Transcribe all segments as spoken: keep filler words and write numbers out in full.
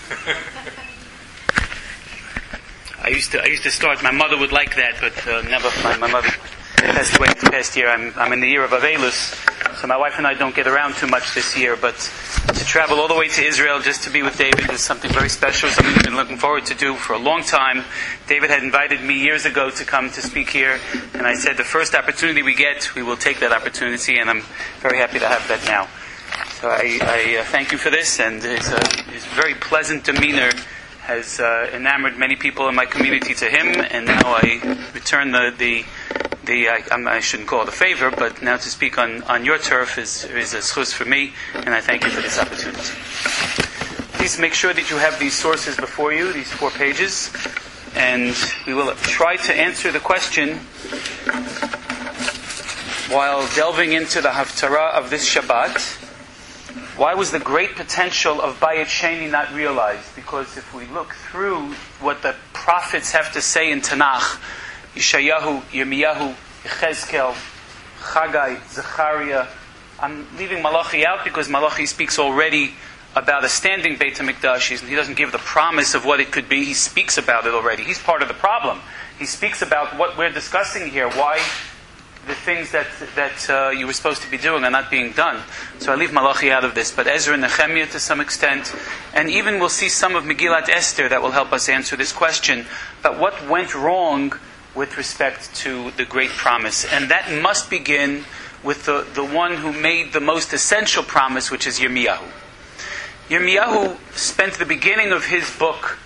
I used to I used to start. My mother would like that, but uh, never. My, my mother passed away this past year. I'm I'm in the year of Avelus, so my wife and I don't get around too much this year. But to travel all the way to Israel just to be with David is something very special. Something we've been looking forward to do for a long time. David had invited me years ago to come to speak here, and I said the first opportunity we get, we will take that opportunity, and I'm very happy to have that now. So I, I uh, thank you for this, and his, uh, his very pleasant demeanor has uh, enamored many people in my community to him, and now I return the the, the I, I shouldn't call it a favor, but now to speak on, on your turf is is a schus for me, and I thank you for this opportunity. Please make sure that you have these sources before you, these four pages, and we will try to answer the question while delving into the Haftarah of this Shabbat. Why was the great potential of Bayit Sheni not realized? Because if we look through what the prophets have to say in Tanakh, Yeshayahu, Yirmiyahu, Yechezkel, Chagai, Zechariah, I'm leaving Malachi out because Malachi speaks already about a standing Beit HaMikdash. He doesn't give the promise of what it could be. He speaks about it already. He's part of the problem. He speaks about what we're discussing here, why the things that that uh, you were supposed to be doing are not being done. So I leave Malachi out of this, but Ezra and Nehemiah to some extent, and even we'll see some of Megillat Esther that will help us answer this question about what went wrong with respect to the great promise. And that must begin with the, the one who made the most essential promise, which is Yirmiyahu. Yirmiyahu spent the beginning of his book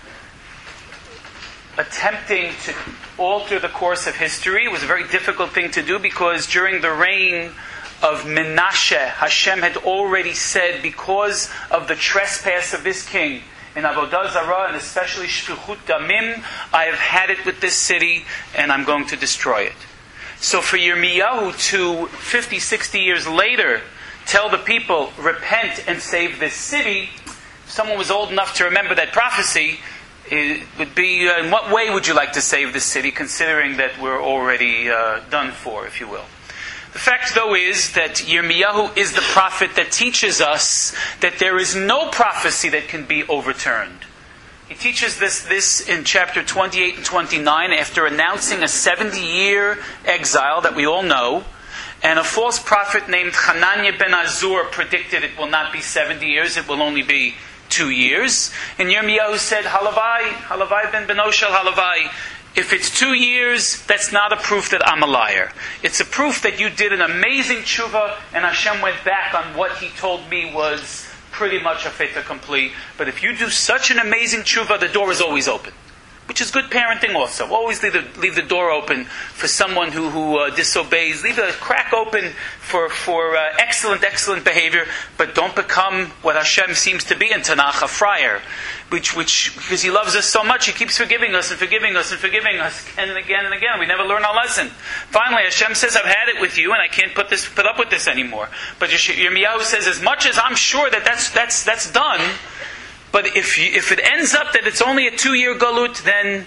attempting to alter the course of history. It was a very difficult thing to do because during the reign of Menashe, Hashem had already said, because of the trespass of this king in Avodah Zarah, and especially Shfichut Damim, I have had it with this city and I'm going to destroy it. So for Yirmiyahu to, fifty, sixty years later, tell the people, repent and save this city, if someone was old enough to remember that prophecy, it would be, uh, in what way would you like to save this city, considering that we're already uh, done for, if you will? The fact, though, is that Yirmiyahu is the prophet that teaches us that there is no prophecy that can be overturned. He teaches this, this in chapter twenty-eight and twenty-nine, after announcing a seventy-year exile that we all know, and a false prophet named Hananiah ben Azur predicted it will not be seventy years, it will only be two years. And Yirmiyahu said, Halavai, Halavai ben Benoshel, Halavai, if it's two years, that's not a proof that I'm a liar. It's a proof that you did an amazing tshuva, and Hashem went back on what He told me was pretty much a fait accompli. But if you do such an amazing tshuva, the door is always open. Which is good parenting also. Always leave the, leave the door open for someone who, who uh, disobeys. Leave the crack open for, for uh, excellent, excellent behavior, but don't become what Hashem seems to be in Tanakh, a friar. Which, which, because He loves us so much, He keeps forgiving us and forgiving us and forgiving us again and again and again. We never learn our lesson. Finally, Hashem says, I've had it with you and I can't put this, put up with this anymore. But Yirmiyahu says, as much as I'm sure that that's, that's, that's done, but if you, if it ends up that it's only a two-year galut, then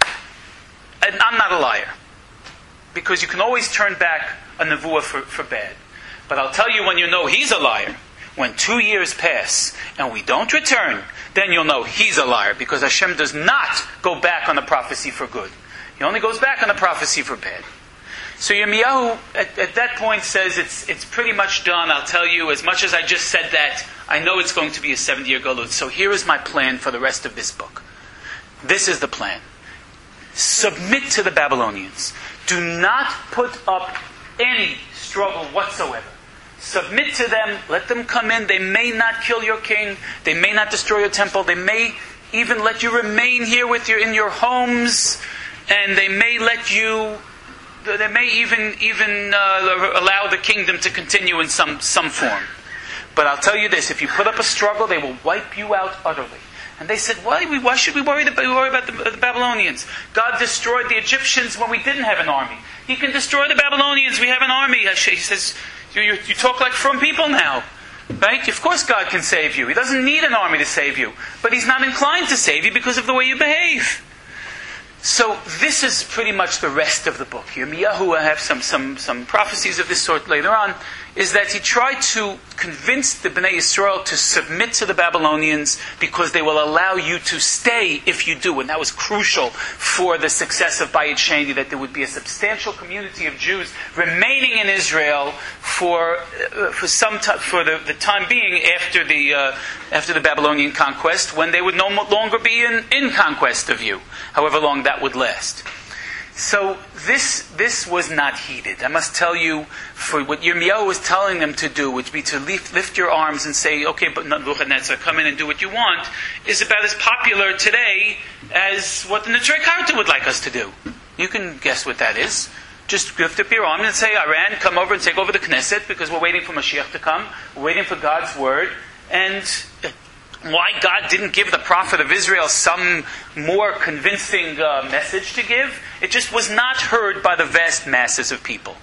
I'm not a liar. Because you can always turn back a nevuah for, for bad. But I'll tell you when you know he's a liar, when two years pass and we don't return, then you'll know he's a liar. Because Hashem does not go back on a prophecy for good. He only goes back on a prophecy for bad. So Yirmiyahu at, at that point says, it's it's pretty much done. I'll tell you, as much as I just said that, I know it's going to be a seventy-year galut. So here is my plan for the rest of this book. This is the plan. Submit to the Babylonians. Do not put up any struggle whatsoever. Submit to them. Let them come in. They may not kill your king. They may not destroy your temple. They may even let you remain here with your in your homes, and they may let you. They may even even uh, allow the kingdom to continue in some, some form. But I'll tell you this, if you put up a struggle, they will wipe you out utterly. And they said, why, why should we worry, about, worry about the, the Babylonians? God destroyed the Egyptians when we didn't have an army. He can destroy the Babylonians, we have an army. He says, you, you, you talk like from people now. Right? Of course God can save you. He doesn't need an army to save you. But He's not inclined to save you because of the way you behave. So this is pretty much the rest of the book. Yirmiyahu, I have some, some, some prophecies of this sort later on. is that he tried to convince the Bnei Yisrael to submit to the Babylonians because they will allow you to stay if you do. And that was crucial for the success of Bayit Sheni, that there would be a substantial community of Jews remaining in Israel for uh, for some t- for the, the time being after the uh, after the Babylonian conquest, when they would no longer be in, in conquest of you, however long that would last. So this this was not heeded. I must tell you, for what Yirmiyahu was telling them to do, which would be to lift, lift your arms and say, okay, but Nebuchadnezzar, come in and do what you want, is about as popular today as what the Neturei Karta would like us to do. You can guess what that is. Just lift up your arm and say, Iran, come over and take over the Knesset, because we're waiting for Mashiach to come. We're waiting for God's word. And why God didn't give the prophet of Israel some more convincing uh, message to give, it just was not heard by the vast masses of people.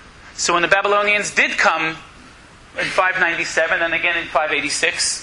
So when the Babylonians did come in five ninety-seven and again in five eighty-six,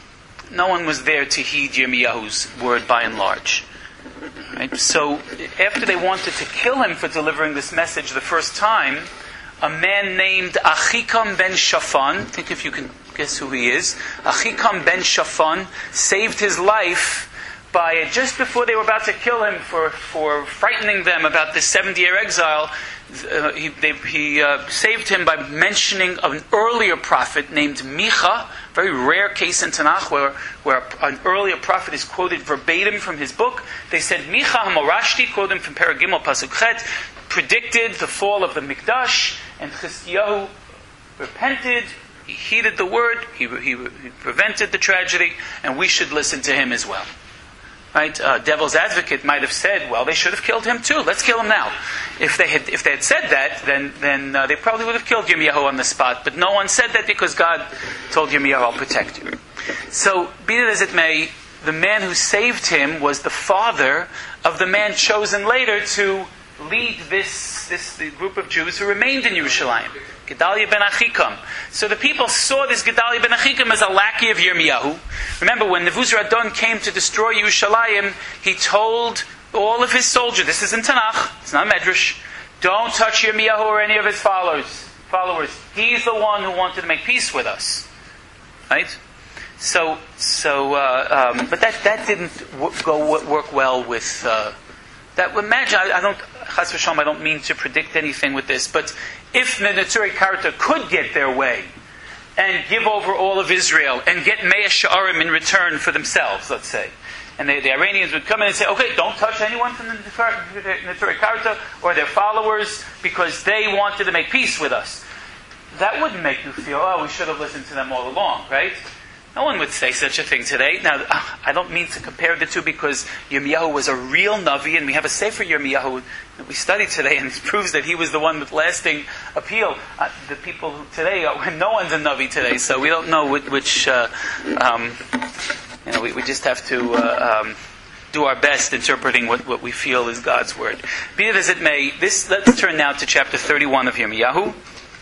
no one was there to heed Yirmiyahu's word by and large. Right? So after they wanted to kill him for delivering this message the first time, a man named Achikam ben Shaphan, think if you can guess who he is, Achikam ben Shaphan saved his life by, just before they were about to kill him for, for frightening them about this seventy-year exile, uh, he, they, he uh, saved him by mentioning an earlier prophet named Micha, very rare case in Tanakh where, where an earlier prophet is quoted verbatim from his book. They said, Micha HaMorashti, quoted from Paragimel Pasuk Chet, predicted the fall of the Mikdash, and Chizkiyahu repented, he heeded the word, he, he, he prevented the tragedy, and we should listen to him as well. Right? Uh, Devil's advocate might have said, well, they should have killed him too. Let's kill him now. If they had, if they had said that, then then uh, they probably would have killed Yirmiyahu on the spot. But no one said that because God told Yirmiyahu, I'll protect you. So, be it as it may, the man who saved him was the father of the man chosen later to lead this this the group of Jews who remained in Yerushalayim, Gedalia ben Achikam. So the people saw this Gedalia ben Achikam as a lackey of Yirmiyahu. Remember, when Nebuzaradan came to destroy Yerushalayim, he told all of his soldiers, this is in Tanakh, it's not Medrash, don't touch Yirmiyahu or any of his followers. Followers. He's the one who wanted to make peace with us. Right? So, so, uh, um, but that that didn't w- go w- work well with. Uh, that imagine, I, I don't, Chas v'shalom, I don't mean to predict anything with this, but if the Neturei Karta could get their way and give over all of Israel and get Mea Sha'arim in return for themselves, let's say, and they, the Iranians would come in and say, okay, don't touch anyone from the Neturei Karta or their followers because they wanted to make peace with us. That wouldn't make you feel, oh, we should have listened to them all along, right? No one would say such a thing today. Now, I don't mean to compare the two because Yirmiyahu was a real Navi, and we have a Sefer Yirmiyahu that we studied today, and it proves that he was the one with lasting appeal. Uh, the people who today, uh, no one's a Navi today, so we don't know which, which uh, um, you know, we, we just have to uh, um, do our best interpreting what, what we feel is God's word. Be it as it may, this, let's turn now to chapter thirty-one of Yirmiyahu,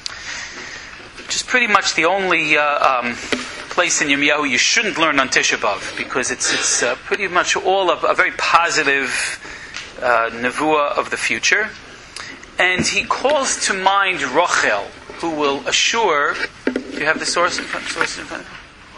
which is pretty much the only uh, um, place in Yirmiyahu you shouldn't learn on Tisha B'Av, because it's it's uh, pretty much all of a very positive uh, nevuah of the future. And he calls to mind Rachel, who will assure. Do you have the source in front? Source in front?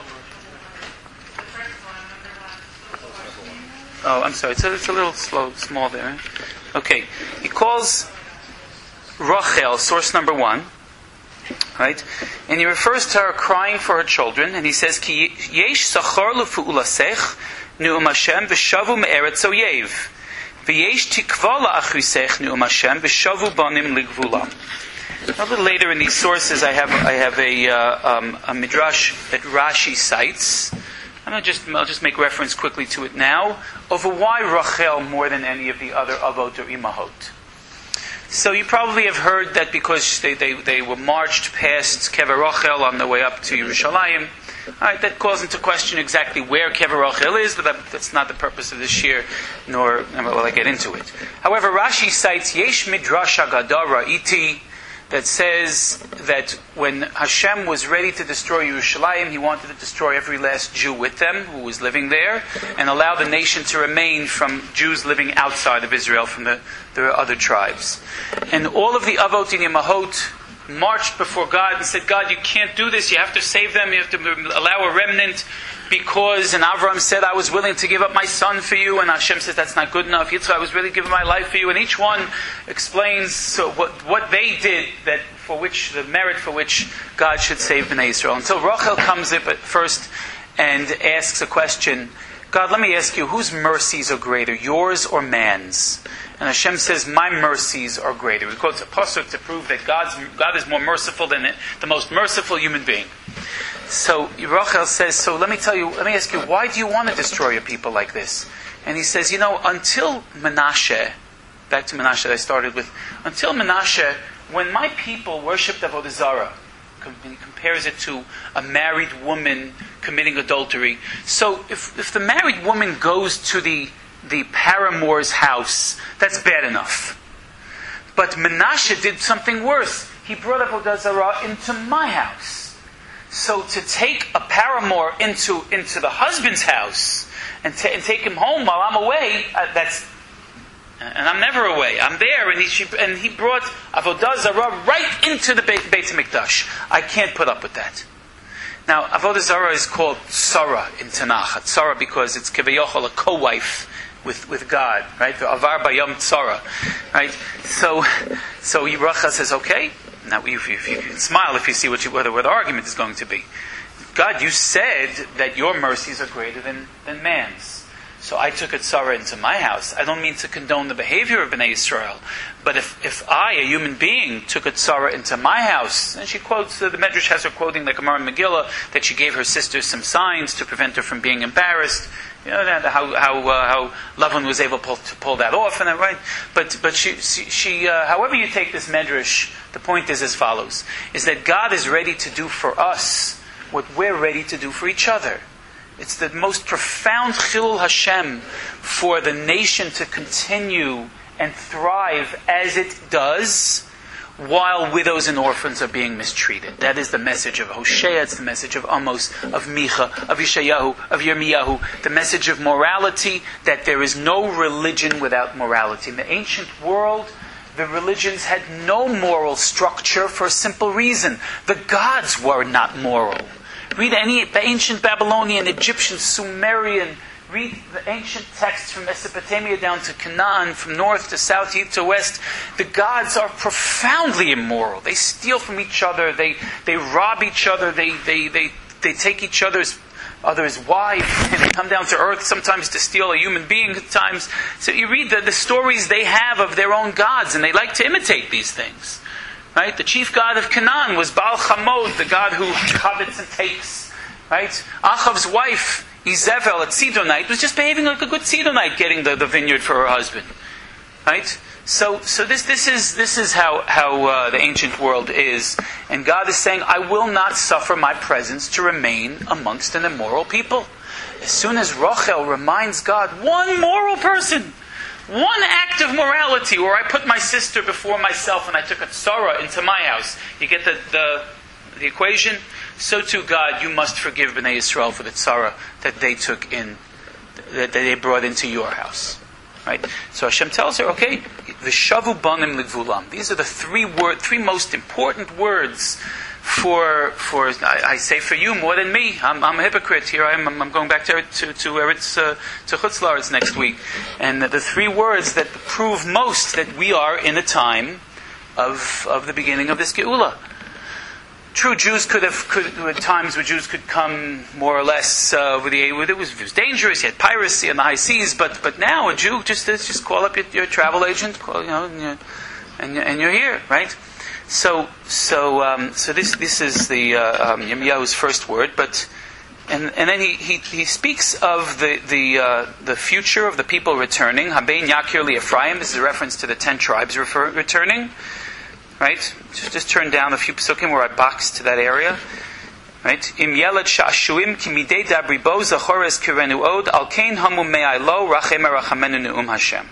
Oh, I'm sorry. It's a, it's a little slow, small there. Okay, he calls Rachel, source number one. Right? And he refers to her crying for her children, and he says, Ki yesh sachar lefu'ulasech nu'um Hashem v'shavu me'eretz oyev v'yesh tikva la'achrisech nu'um Hashem v'shavu banim ligvula. A little later in these sources, I have I have a uh, um, a midrash that Rashi cites. I'm gonna just I'll just make reference quickly to it now over why Rachel more than any of the other avot or imahot. So you probably have heard that because they, they, they were marched past Kever Rachel on the way up to Yerushalayim. All right, that calls into question exactly where Kever Rachel is, but that, that's not the purpose of this year, nor will I get into it. However, Rashi cites Yesh Midrash Agadah Ra'iti that says that when Hashem was ready to destroy Yerushalayim, He wanted to destroy every last Jew with them who was living there, and allow the nation to remain from Jews living outside of Israel, from the, the other tribes. And all of the Avot and Yemahot marched before God and said, God, you can't do this. You have to save them. You have to allow a remnant. Because, and Avraham said, I was willing to give up my son for you. And Hashem says, that's not good enough. Yitzchak, I was really giving my life for you. And each one explains so what, what they did, that for which, the merit for which God should save Bnei Israel. Until Rachel comes up at first and asks a question. God, let me ask you, whose mercies are greater, yours or man's? And Hashem says, my mercies are greater. He quotes a pasuk to prove that God's, God is more merciful than the most merciful human being. So Rachel says, so let me tell you, let me ask you, why do you want to destroy your people like this? And he says, you know, until Menashe, back to Menashe that I started with, until Menashe, when my people worshipped Avodah Zarah, he compares it to a married woman committing adultery. So if, if the married woman goes to the the paramour's house, that's bad enough. But Menashe did something worse. He brought Avodah Zarah into my house. So to take a paramour into, into the husband's house and, t- and take him home while I'm away, uh, that's... And I'm never away. I'm there, and he she, and he brought Avodah Zarah right into the Beit, Beit HaMikdash. I can't put up with that. Now, Avodah Zarah is called Tzara in Tanakh. Tzara because it's Kevayochel, a co-wife with, with God, right? The Avar Bayom Tzara, right? So, so Rachel says, okay. Now, if you, if you can smile if you see what, you, what, the, what the argument is going to be. God, you said that your mercies are greater than, than man's. So I took a tzara into my house. I don't mean to condone the behavior of Bnei Israel, but if, if I, a human being, took a tzara into my house, and she quotes, uh, the Medrash has her quoting the Gemara in Megillah, that she gave her sister some signs to prevent her from being embarrassed. You know that, how how uh, how Lavan was able pull, to pull that off, and that, right? But but she she, she uh, however you take this Medrash, the point is as follows: is that God is ready to do for us what we're ready to do for each other. It's the most profound Chilul Hashem for the nation to continue and thrive as it does, while widows and orphans are being mistreated. That is the message of Hosea, it's the message of Amos, of Micha, of Yeshayahu, of Yirmiyahu, the message of morality, that there is no religion without morality. In the ancient world, the religions had no moral structure for a simple reason. The gods were not moral. Read any ancient Babylonian, Egyptian, Sumerian, read the ancient texts from Mesopotamia down to Canaan, from north to south, east to west. The gods are profoundly immoral. They steal from each other, they they rob each other, they they they, they take each other's others' wives, and they come down to earth sometimes to steal a human being at times. So you read the, the stories they have of their own gods, and they like to imitate these things. Right? The chief god of Canaan was Baal Chamod, the god who covets and takes. Right? Achav's wife, Izebel, a Sidonite, was just behaving like a good Sidonite, getting the, the vineyard for her husband. Right? So, so this this is this is how how uh, the ancient world is, and God is saying, I will not suffer my presence to remain amongst an immoral people. As soon as Rachel reminds God, one moral person, one act of morality, where I put my sister before myself and I took a tzara into my house. You get the, the the equation? So too, God, you must forgive Bnei Israel for the tzara that they took in, that they brought into your house. Right? So Hashem tells her, okay, v'shavu banim ligvulam. These are the three word, three most important words for for I, I say for you more than me. I'm, I'm a hypocrite. Here I am. I'm, I'm going back to to to Eretz uh, to Chutz La'aretz next week, and the, the three words that prove most that we are in a time of of the beginning of this Geula. True, Jews could have could at times where Jews could come more or less uh, with the with it was it was dangerous. You had piracy on the high seas, but but now a Jew just just call up your, your travel agent, call, you know, and you're, and you're, and you're here, right? So so um, so this this is the uh, um, Yirmiyahu's first word, but and and then he he, he speaks of the the uh, the future of the people returning. Habein Yakir li Ephraim. This is a reference to the ten tribes refer, returning. Right? Just, just turn down a few psukim where I boxed to that area. Right? Im yelad sha'shuim ki midei dabri bo zachores kirenu od al kein hamu me'ai lo rachem erachamenu ne'um Hashem.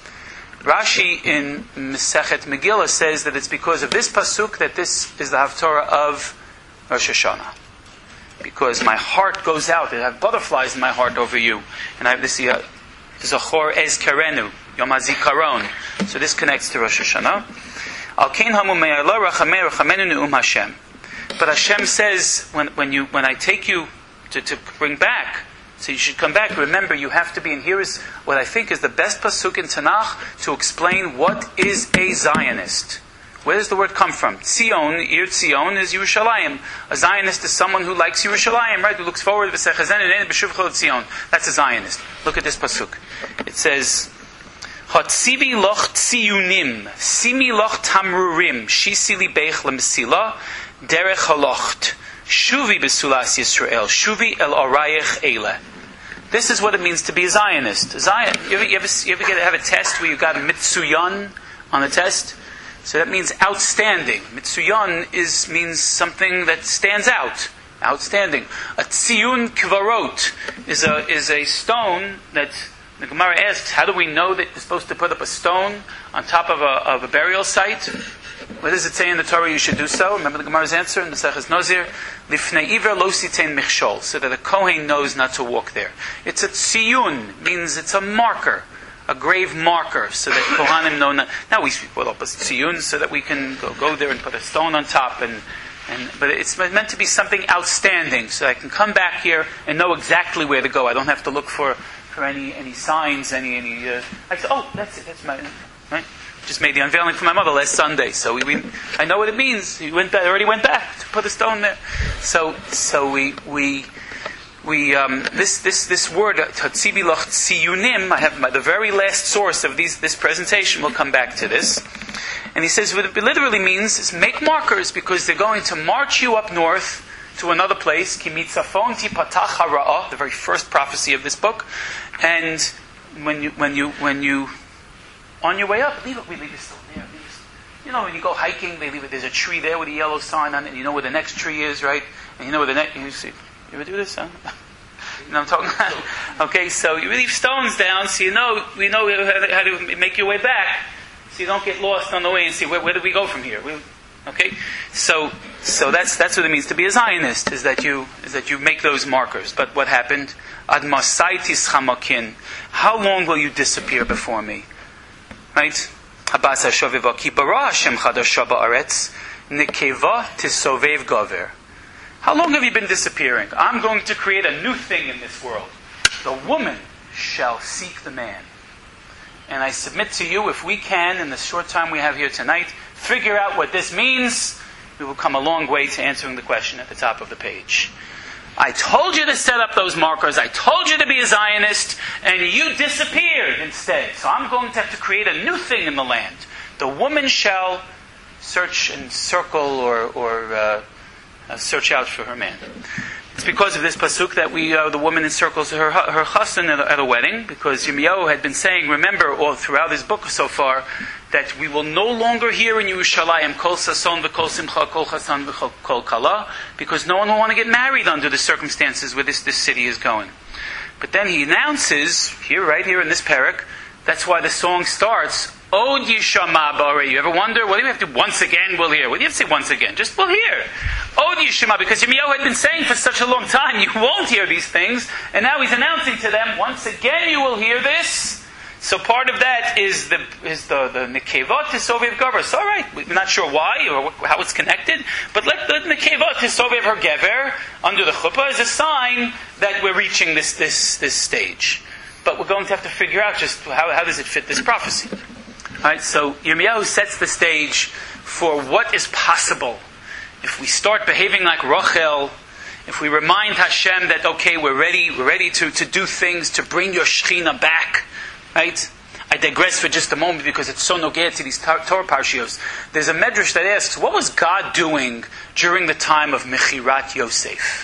Rashi in Masechet Megillah says that it's because of this pasuk that this is the Haftorah of Rosh Hashanah. Because my heart goes out, I have butterflies in my heart over you. And I have this uh, Zachor ez karenu, Yom HaZikaron. So this connects to Rosh Hashanah. Al kein hamu me'ala rachamei rachamenu ne'um Hashem. But Hashem says, when, when you when I take you to, to bring back, so you should come back, remember you have to be, and here is what I think is the best pasuk in Tanakh to explain what is a Zionist. Where does the word come from? Tzion, Ir Tzion is Yerushalayim. A Zionist is someone who likes Yerushalayim, right? Who looks forward to Tzion. That's a Zionist. Look at this pasuk. It says, Hatzivi loch tziyunim, simi loch tamrurim, shisi libeich lemesila, derech halocht, shuvi besulas Yisrael, shuvi el orayech eile. This is what it means to be a Zionist. A Zion. You ever, you ever, you ever get, have a test where you got a mitsuyan on the test? So that means outstanding. Mitsuyan is means something that stands out. Outstanding. A tziyun kvarot is a is a stone that the Gemara asks, how do we know that you're supposed to put up a stone on top of a of a burial site? What does it say in the Torah you should do so? Remember the Gemara's answer in the Seches Nozir? Lifnei iver lo sitein michshol, so that the Kohen knows not to walk there. It's a tziyun, means it's a marker. A grave marker, so that Kohanim know not. Now we put up a tziyun so that we can go, go there and put a stone on top, and, and but it's meant to be something outstanding, so I can come back here and know exactly where to go. I don't have to look for, for any any signs, any any. Uh, I say, oh, that's it, that's my right. Just made the unveiling for my mother last Sunday, so we, we I know what it means. He went back, already went back to put a stone there. So so we we. We um, this this this word Hatzivi loch tziyunim. I have my, the very last source of these this presentation. We'll come back to this, and he says what it literally means is make markers, because they're going to march you up north to another place. Ki mitzafon tipatach hara'ah, the very first prophecy of this book, and when you when you when you on your way up, leave it. We leave it still there. Leave it. You know, when you go hiking, they leave it. There's a tree there with a yellow sign on it, and you know where the next tree is, right? And you know where the next. You see. You ever do this, huh? You know what I'm talking about? Okay, so you leave stones down, so you know we know how to make your way back, so you don't get lost on the way and see where, where do we go from here. We, okay, so so that's that's what it means to be a Zionist, is that you is that you make those markers. But what happened? Ad masaitis chamakin. How long will you disappear before me? Right? Habas hashaviva ki bara Hashem chadasha ba'aretz nekeva tisovev gover. How long have you been disappearing? I'm going to create a new thing in this world. The woman shall seek the man. And I submit to you, if we can, in the short time we have here tonight, figure out what this means, we will come a long way to answering the question at the top of the page. I told you to set up those markers. I told you to be a Zionist, and you disappeared instead. So I'm going to have to create a new thing in the land. The woman shall search and circle or... or uh, Uh, search out for her man. It's because of this pasuk that we, uh, the woman encircles her her chassan at a, at a wedding, because Yirmiyahu had been saying, remember, all throughout his book so far, that we will no longer hear in Yerushalayim kol sason v'kol simcha kol chasan v'kol kala, because no one will want to get married under the circumstances where this, this city is going. But then he announces, here, right here in this parak, that's why the song starts, Od Yishama Ba'arei. You ever wonder, what do you have to, once again we'll hear? What do you have to say once again? Just we'll hear. Od Yishama, because Yirmiyahu had been saying for such a long time, you won't hear these things, and now he's announcing to them, once again you will hear this. So part of that is the is the the Nekevot Tisovev Gever. So all right, we're not sure why or how it's connected, but let the Nekevot Tisovev her Gever under the chuppah is a sign that we're reaching this this this stage. But we're going to have to figure out just how how does it fit this prophecy. All right, so Yirmiyahu sets the stage for what is possible if we start behaving like Rachel. If we remind Hashem that okay, we're ready, we're ready to, to do things to bring your Shekhinah back. Right? I digress for just a moment because it's so nogea to these Torah parshios. There's a medrash that asks, what was God doing during the time of Mechirat Yosef?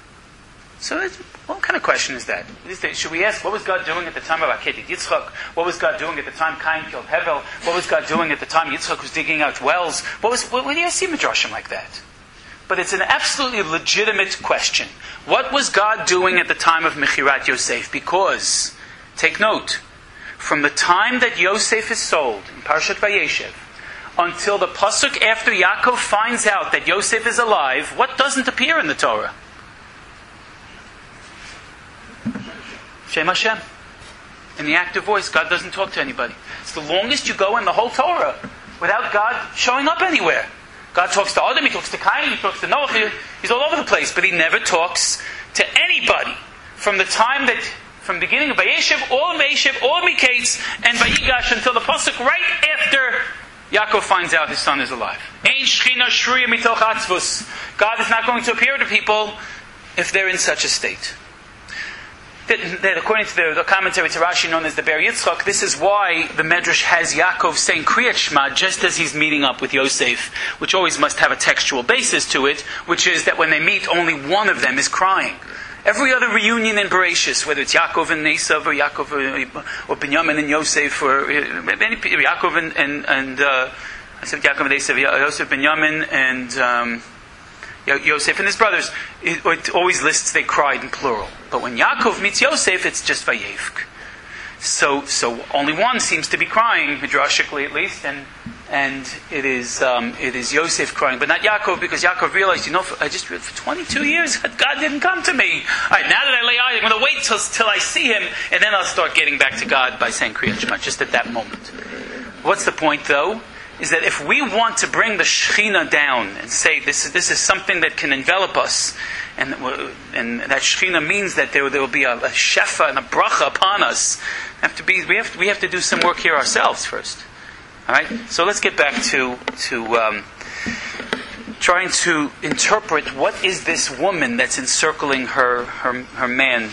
So, what kind of question is that? Should we ask, what was God doing at the time of Akedet Yitzchak? What was God doing at the time Cain killed Hevel? What was God doing at the time Yitzchak was digging out wells? What was? What, when do you see midrashim like that? But it's an absolutely legitimate question. What was God doing at the time of Mechirat Yosef? Because, take note, from the time that Yosef is sold in Parshat Vayeshev until the pasuk after Yaakov finds out that Yosef is alive, what doesn't appear in the Torah? Shem Hashem. In the active voice, God doesn't talk to anybody. It's the longest you go in the whole Torah. without God showing up anywhere. God talks to Adam, He talks to Cain, He talks to Noah, he, He's all over the place, but He never talks to anybody from the time that, from the beginning of Vayeshev, all in Vayeshev, all in Miketz, and Vayigash until the pasuk right after Yaakov finds out his son is alive. Ein Shechina Shruya Mitoch Atzvus. God is not going to appear to people if they're in such a state. That, that according to the, the commentary to Rashi known as the Ber Yitzchak, this is why the Medrash has Yaakov saying Kriyat Shema just as he's meeting up with Yosef, which always must have a textual basis to it, which is that when they meet, only one of them is crying. Every other reunion in Bereshis, whether it's Yaakov and Esav, or Yaakov or, or Binyamin and Yosef, or any Yaakov and, and, and uh, I said Yaakov and Esav, Yosef, Binyamin, and um, Yosef and his brothers, it, it always lists they cried in plural. But when Yaakov meets Yosef, it's just Vayevk. So, so only one seems to be crying, midrashically at least, and and it is um, it is Yosef crying, but not Yaakov, because Yaakov realized, you know, for, I just for twenty-two years God didn't come to me. All right, now that I lay eyes, I'm going to wait till till I see Him, and then I'll start getting back to God by saying Kriyat Shema. Just at that moment. What's the point, though? Is that if we want to bring the Shechina down and say this is this is something that can envelop us, and and that Shechina means that there there will be a, a shefa and a bracha upon us, have to be we have to, we have to do some work here ourselves first. All right. So let's get back to to um, trying to interpret what is this woman that's encircling her her her man,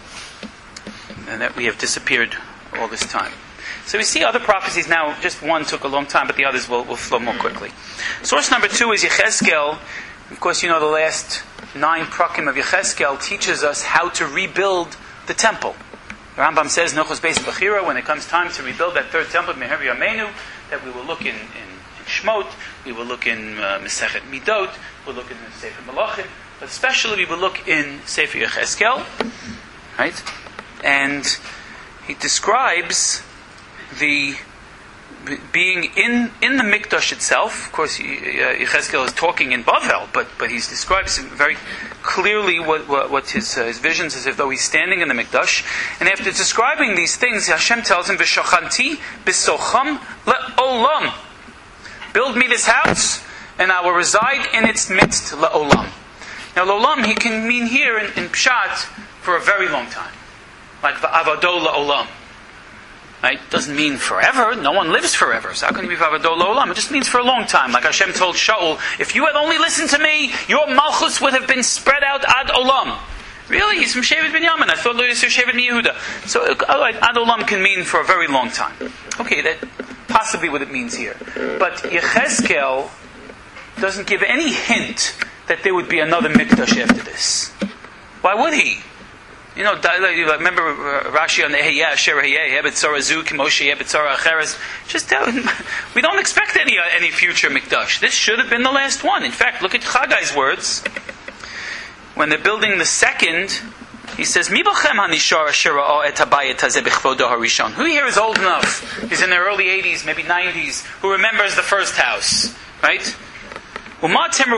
and that we have disappeared all this time. So we see other prophecies now. Just one took a long time, but the others will, will flow more quickly. Source number two is Yechezkel. Of course, you know the last nine prakim of Yechezkel teaches us how to rebuild the temple. The Rambam says, Nochos Beis Bechira, when it comes time to rebuild that third temple, Meher Yameinu, that we will look in, in, in Shmot, we will look in uh, Mesechet Midot, we'll look in the Sefer Malachim, but especially we will look in Sefer Yechezkel, right? And he describes the being in, in the Mikdash itself. Of course, Yechezkel is talking in Bavel, but but he describes very clearly what what, what his uh, his visions, as if though he's standing in the Mikdash. And after describing these things, Hashem tells him, "V'shachanti b'socham le'olam." Build me this house, and I will reside in its midst le'olam. Now, le'olam he can mean here in, in Pshat for a very long time, like v'avado le'olam. Right? Doesn't mean forever. No one lives forever. So how can you be Vavadol Olam? It just means for a long time. Like Hashem told Shaul, if you had only listened to me, your Malchus would have been spread out ad Olam. Really? He's from Shevet Binyamin. I thought he was from Shevet Yehuda. So right, ad Olam can mean for a very long time. Okay, that possibly what it means here. But Yechezkel doesn't give any hint that there would be another Mikdash after this. Why would he? You know, remember Rashi on the Ehiyah, Asher Ehiyah, Hebetzora Zu, Kimoshe, Hebetzora Acheres. Just, uh, we don't expect any uh, any future Mikdash. This should have been the last one. In fact, look at Chaggai's words. When they're building the second, he says, Mi bochem hanishar asher ra'ah et habayit hazeh b'chvodo harishon. Who here is old enough? He's in their early eighties, maybe nineties, who remembers the first house, right? And what does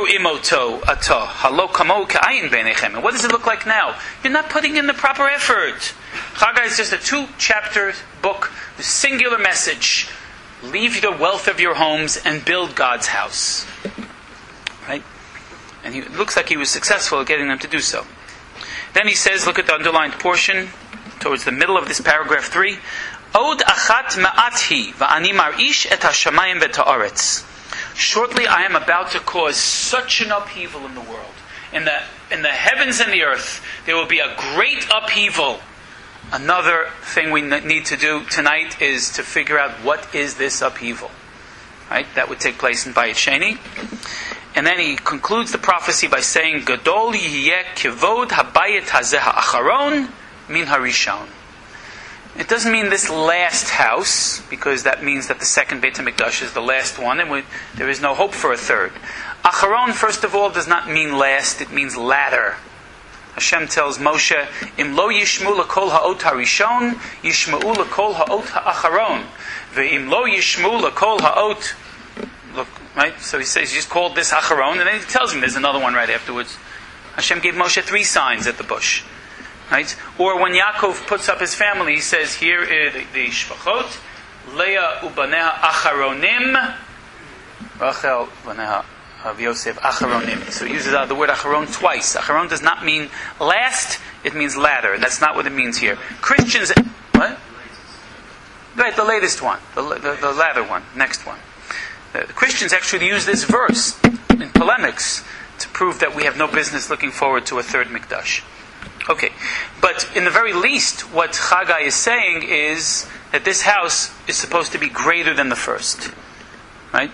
it look like now? You're not putting in the proper effort. Chagai is just a two-chapter book, the singular message. Leave the wealth of your homes and build God's house. Right? And he, it looks like he was successful at getting them to do so. Then he says, look at the underlined portion, towards the middle of this paragraph three. Od achat ma'athi va'ani mar'ish et hashamayim v'et ha'aretz. Shortly I am about to cause such an upheaval in the world. In the in the heavens and the earth, there will be a great upheaval. Another thing we need to do tonight is to figure out what is this upheaval. Right? That would take place in Bayit Sheni. And then he concludes the prophecy by saying, Gadol yihyeh kivod habayit hazeh ha'acharon min harishon. It doesn't mean this last house, because that means that the second Beit HaMikdash is the last one, and we, there is no hope for a third. Acharon, first of all, does not mean last, it means latter. Hashem tells Moshe, Im lo yishmu l'kol ha'ot harishon, yishma'u l'kol ha'ot ha'acharon. Ve'im lo yishmu l'kol ha'ot... Look, right? So he says, he just called this Acharon, and then he tells him there's another one right afterwards. Hashem gave Moshe three signs at the bush. Right? Or when Yaakov puts up his family, he says, here is the, the Shpachot, Leah ubanea acharonim Rachel v'neha of Yosef acharonim. So it uses uh, the word acharon twice. Acharon does not mean last; it means latter, and that's not what it means here. Christians, what? Right, the latest one, the the, the latter one, next one. The Christians actually use this verse in polemics to prove that we have no business looking forward to a third mikdash. Okay, but in the very least, what Chagai is saying is that this house is supposed to be greater than the first, right?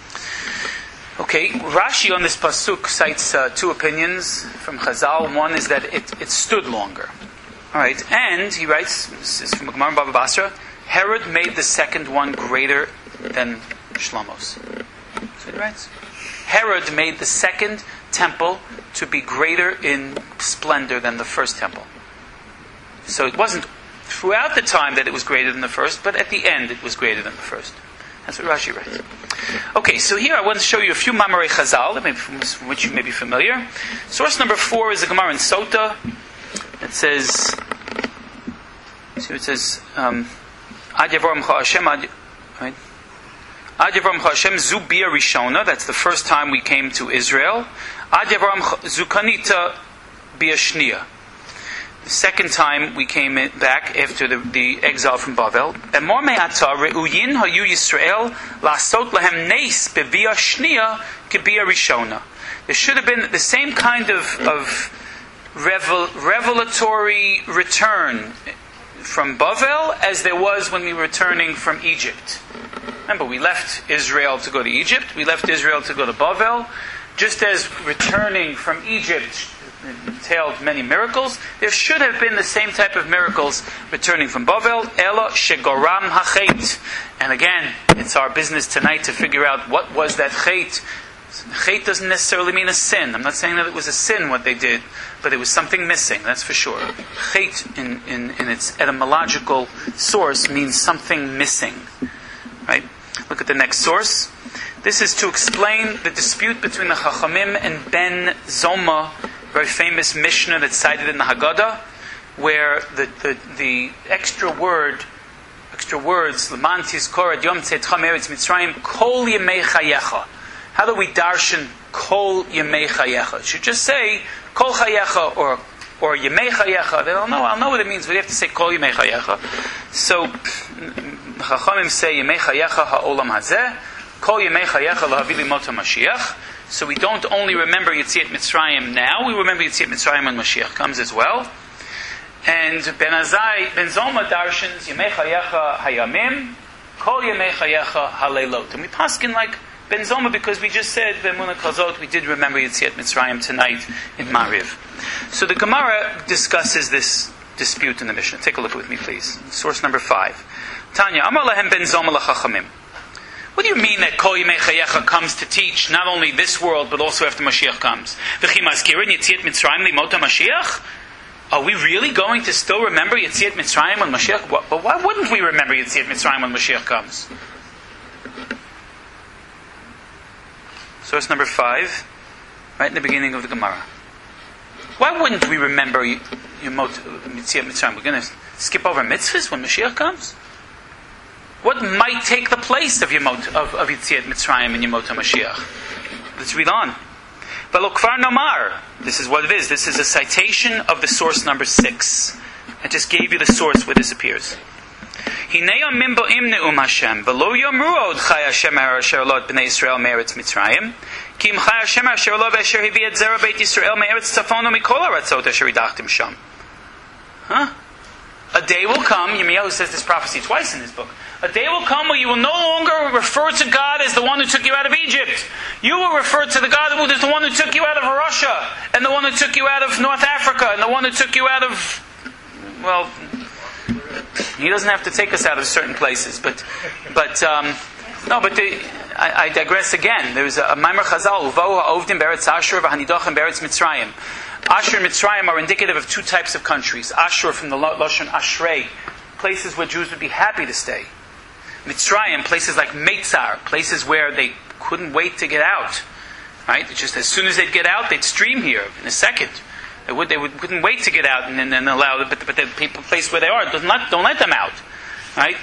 Okay, Rashi on this pasuk cites uh, two opinions from Chazal. One is that it, it stood longer. All right, and he writes, this is from Gemara Baba Basra, Herod made the second one greater than Shlomo's. So he writes, Herod made the second temple to be greater in splendor than the first temple. So it wasn't throughout the time that it was greater than the first, but at the end it was greater than the first. That's what Rashi writes. Okay, so here I want to show you a few Mamarei Chazal, maybe from which you may be familiar. Source number four is the Gemara in Sota. It says, so it says, um, Ad Yavoram Cha Hashem, Ad, right? Ad Yavoram Cha Hashem Zu Bia Rishona. That's the first time we came to Israel. Ad Yavoram Zukanita Bia Shnia. The second time we came back after the, the exile from Bavel. Emor me'ata re'uyin hayu Yisrael lasot lahem neis bevia shnia kebia rishona. There should have been the same kind of, of revel, revelatory return from Bavel as there was when we were returning from Egypt. Remember, we left Israel to go to Egypt. We left Israel to go to Bavel. Just as returning from Egypt entailed many miracles, there should have been the same type of miracles returning from Bavel. Ela shegoram hachet. And again, it's our business tonight to figure out what was that chet. Chet doesn't necessarily mean a sin. I'm not saying that it was a sin what they did, but it was something missing, that's for sure. Chet in, in, in its etymological source means something missing. Right? Look at the next source. This is to explain the dispute between the Chachamim and Ben Zoma, very famous Mishnah that's cited in the Haggadah, where the, the, the extra word, extra words, L'man tizkor ad yom tzeitcha me'eretz Mitzrayim, kol yemei chayecha. How do we darshan kol yemei chayecha? It should just say kol chayecha or or yemei chayecha. They don't know. I'll know what it means, but you have to say kol yemei chayecha. So the Chachamim say yemei chayecha ha'olam hazeh, kol yemei chayecha lahavi limot HaMashiach. So we don't only remember Yetziat Mitzrayim now, we remember Yetziat Mitzrayim when Mashiach comes as well. And Ben Azai, Ben Zoma darshans, Yemei Chayecha Hayamim, Kol Yemei Chayecha Haleilot. And we paskin like Ben Zoma because we just said, B'emunah Kazot, we did remember Yetziat Mitzrayim tonight in Mariv. So the Gemara discusses this dispute in the Mishnah. Take a look with me, please. Source number five. Tanya, Amar Lahem Ben Zoma L'Chachamim. What do you mean that Kol Yemei Chayecha comes to teach not only this world, but also after Mashiach comes? V'chi mazkirin Yetziat Mitzrayim limot HaMashiach? Are we really going to still remember Yetziat Mitzrayim when Mashiach... But why wouldn't we remember Yetziat Mitzrayim when Mashiach comes? Source number five, right in the beginning of the Gemara. Why wouldn't we remember Yetziat Mitzrayim? We're going to skip over mitzvahs when Mashiach comes? What might take the place of Yemot, of, of Yetziat Mitzrayim and Yemot HaMashiach? Let's read on. V'lo kvar nomar. This is what it is. This is a citation of the source number six. I just gave you the source where this appears. Hinei yomim bo'im ne'um Hashem v'lo yomru od chai Hashem asher lo et bnei Yisrael me'eretz Mitzrayim ki im chai Hashem asher lo v'asher hivi et zera beit Yisrael me'eretz tzafon u'mikol haratzot asher idachtim sham. Huh? A day will come, Yirmiyahu says this prophecy twice in his book. A day will come where you will no longer refer to God as the one who took you out of Egypt. You will refer to the God who is the one who took you out of Russia, and the one who took you out of North Africa, and the one who took you out of, well, he doesn't have to take us out of certain places, but, but, um, no, but the, I, I digress again. There's a, a Maimer Chazal, Uvahu ha'ovdim beretz Ashur v'hanidochem beretz Mitzrayim. Ashur and Mitzrayim are indicative of two types of countries. Ashur from the Lashon Ashrei, places where Jews would be happy to stay. Mitzrayim, places like Meitzar, places where they couldn't wait to get out. Right? It's just as soon as they'd get out, they'd stream here in a second. They would, they would, wouldn't wait to get out and then allow, but, but the people, place where they are, don't let, don't let them out. Right?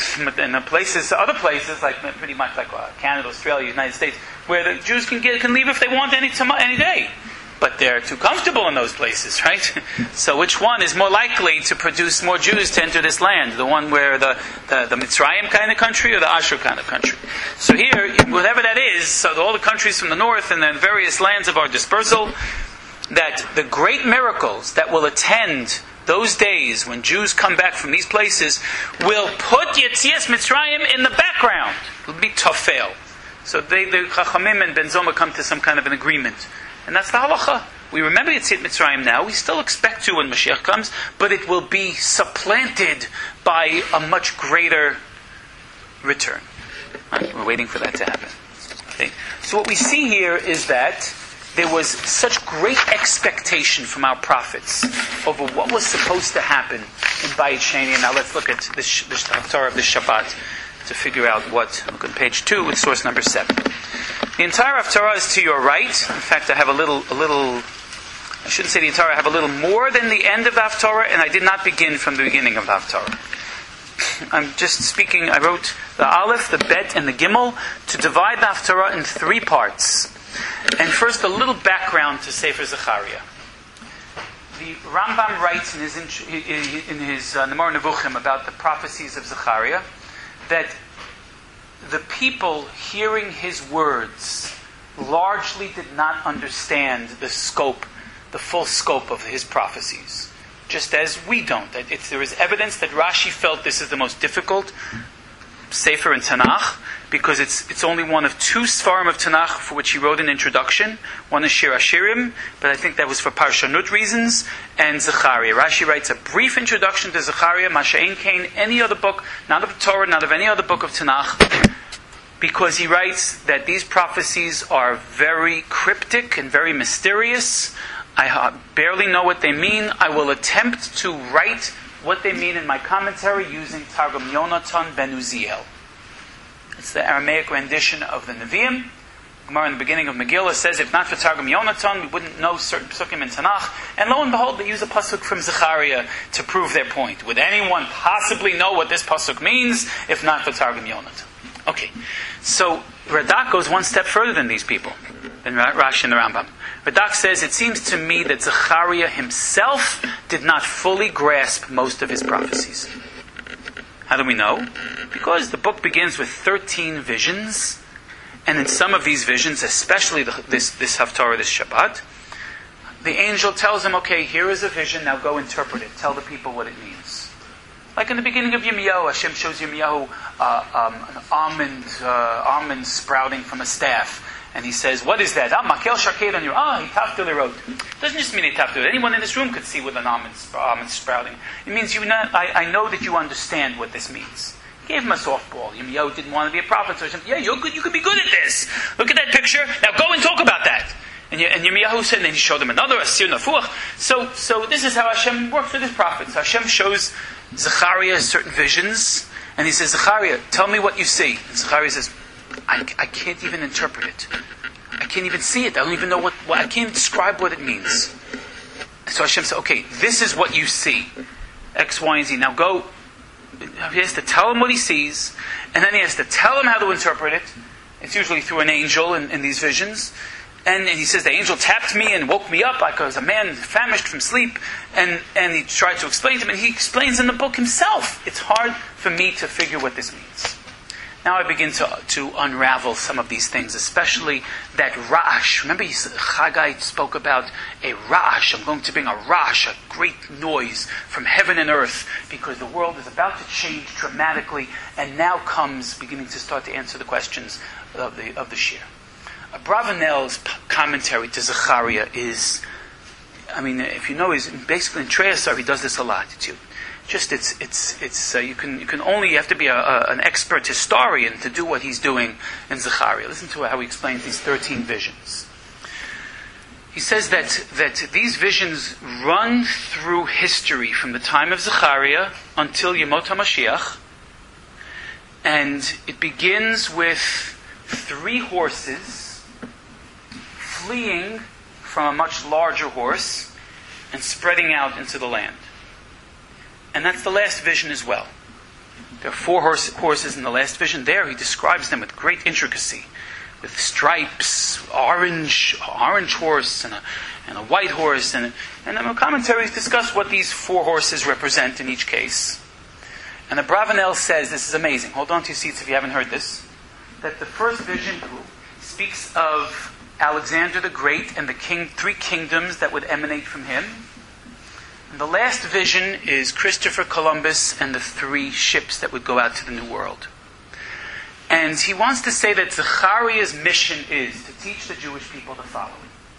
in the places, other places, like pretty much like uh, Canada, Australia, United States, where the Jews can get can leave if they want any any day. But they're too comfortable in those places, right? So which one is more likely to produce more Jews to enter this land? The one where the, the, the Mitzrayim kind of country or the Ashur kind of country? So here, whatever that is, so all the countries from the north and the various lands of our dispersal, that the great miracles that will attend those days when Jews come back from these places will put Yetzias Mitzrayim in the background. It'll be tafel. So they, the Chachamim and Ben Zoma come to some kind of an agreement. And that's the halacha. We remember Yetziat Mitzrayim now. We still expect to when Mashiach comes, but it will be supplanted by a much greater return. Right? We're waiting for that to happen. Okay. So what we see here is that there was such great expectation from our prophets over what was supposed to happen in Bayit Sheni. And now let's look at this, this Haftarah of this Shabbat to figure out what. Look on page two with source number seven. The entire Haftarah is to your right. In fact, I have a little, a little, I shouldn't say the entire, I have a little more than the end of the Haftarah, and I did not begin from the beginning of the Haftarah. I'm just speaking, I wrote the Aleph, the Bet, and the Gimel to divide the Haftarah in three parts. And first, a little background to Sefer Zechariah. The Rambam writes in his, in his uh, Nemar Nevuchim about the prophecies of Zechariah that the people hearing his words largely did not understand the scope, the full scope of his prophecies. Just as we don't. It's, there is evidence that Rashi felt this is the most difficult Sefer in Tanakh, because it's it's only one of two Sfarim of Tanakh for which he wrote an introduction. One is Shir Hashirim, but I think that was for Parshanut reasons, and Zechariah. Rashi writes a brief introduction to Zechariah, Masha'en Kain, any other book, not of Torah, not of any other book of Tanakh, because he writes that these prophecies are very cryptic and very mysterious. I barely know what they mean. I will attempt to write what they mean in my commentary using Targum Yonatan ben Uziel. It's the Aramaic rendition of the Nevi'im. Gemara in the beginning of Megillah says, if not for Targum Yonatan, we wouldn't know certain psukim in Tanakh. And lo and behold, they use a pasuk from Zechariah to prove their point. Would anyone possibly know what this pasuk means if not for Targum Yonatan? Okay, so Radak goes one step further than these people, than Rashi and the Rambam. Radak says, it seems to me that Zechariah himself did not fully grasp most of his prophecies. How do we know? Because the book begins with thirteen visions, and in some of these visions, especially the, this, this Haftarah, this Shabbat, the angel tells him, okay, here is a vision, now go interpret it. Tell the people what it means. Like in the beginning of Yirmiyahu, Hashem shows Yirmiyahu uh, um, an almond, uh, almond sprouting from a staff. And he says, what is that? Ah, makel shaked on your... Ah, he taftil wrote. Doesn't just mean he taftil. Anyone in this room could see with an almond, almond sprouting. It means you not, I, I know that you understand what this means. He gave him a softball. Yirmiyahu didn't want to be a prophet. So he said, yeah, you're good, you could be good at this. Look at that picture. Now go and talk about that. And, and Yirmiyahu said, and then he showed him another, Asir Nafuach. So, so this is how Hashem works with his prophets. Hashem shows Zechariah certain visions. And he says, Zechariah, tell me what you see. And Zechariah says, I, I can't even interpret it. I can't even see it. I don't even know what, what... I can't describe what it means. So Hashem said, okay, this is what you see. X, Y, and Z. Now go... He has to tell him what he sees, and then he has to tell him how to interpret it. It's usually through an angel in, in these visions. And, and he says, the angel tapped me and woke me up like I was a man famished from sleep. And, and he tried to explain to him, and he explains in the book himself. It's hard for me to figure what this means. Now I begin to to unravel some of these things, especially that Ra'ash. Remember, Haggai spoke about a Ra'ash. I'm going to bring a Ra'ash, a great noise from heaven and earth, because the world is about to change dramatically, and now comes beginning to start to answer the questions of the of the Shir. Abravanel's commentary to Zechariah is, I mean, if you know, he's basically in Treyasar, he does this a lot too. Just it's it's it's uh, you can you can only you have to be a, a, an expert historian to do what he's doing in Zechariah. Listen to how he explains these thirteen visions. He says that that these visions run through history from the time of Zechariah until Yemot HaMashiach, and it begins with three horses fleeing from a much larger horse and spreading out into the land. And that's the last vision as well. There are four horse, horses in the last vision. There he describes them with great intricacy, with stripes, orange, orange horse, and a, and a white horse, and and the commentaries discuss what these four horses represent in each case. And the Bravanel says, this is amazing. Hold on to your seats if you haven't heard this. That the first vision speaks of Alexander the Great and the king, three kingdoms that would emanate from him. And the last vision is Christopher Columbus and the three ships that would go out to the New World. And he wants to say that Zechariah's mission is to teach the Jewish people the following.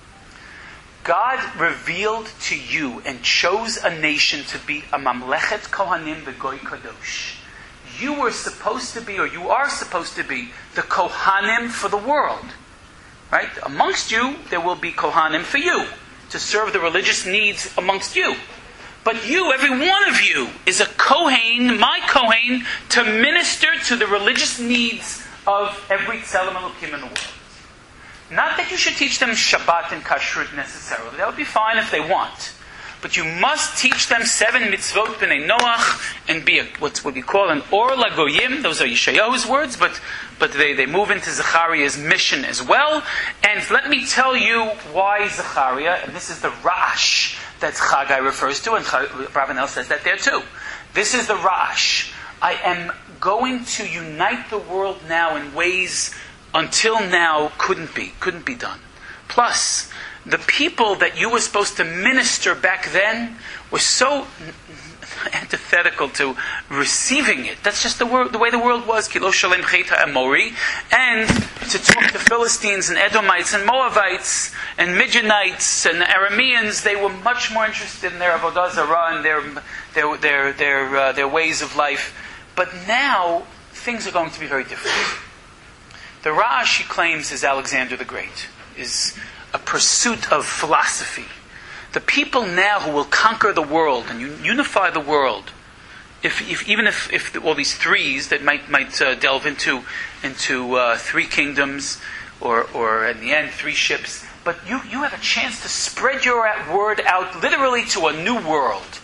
God revealed to you and chose a nation to be a Mamlechet Kohanim B'Goy Kadosh. You were supposed to be, or you are supposed to be, the Kohanim for the world. Right? Amongst you, there will be Kohanim for you, to serve the religious needs amongst you. But you, every one of you, is a Kohen, my Kohen, to minister to the religious needs of every Tzelem Elokim in the world. Not that you should teach them Shabbat and Kashrut necessarily. That would be fine if they want. But you must teach them seven mitzvot b'nei Noach and be a, what's what we call an Or LaGoyim. Those are Yeshayahu's words, but but they, they move into Zechariah's mission as well. And let me tell you why Zechariah, and this is the Rash that Chagai refers to, and Bravanel says that there too. This is the Rash. I am going to unite the world now in ways until now couldn't be, couldn't be done. Plus, the people that you were supposed to minister back then were so antithetical to receiving it. That's just the, wor- the way the world was. Kilo shalem cheta amori. And to talk to Philistines and Edomites and Moabites and Midianites and Arameans, they were much more interested in their avodah zarah and their their their their, uh, their ways of life. But now things are going to be very different. The Rash, he claims, is Alexander the Great, is a pursuit of philosophy. The people now who will conquer the world and unify the world, if, if even if, if all these threes that might might uh, delve into into uh, three kingdoms, or or in the end three ships, but you you have a chance to spread your word out literally to a new world,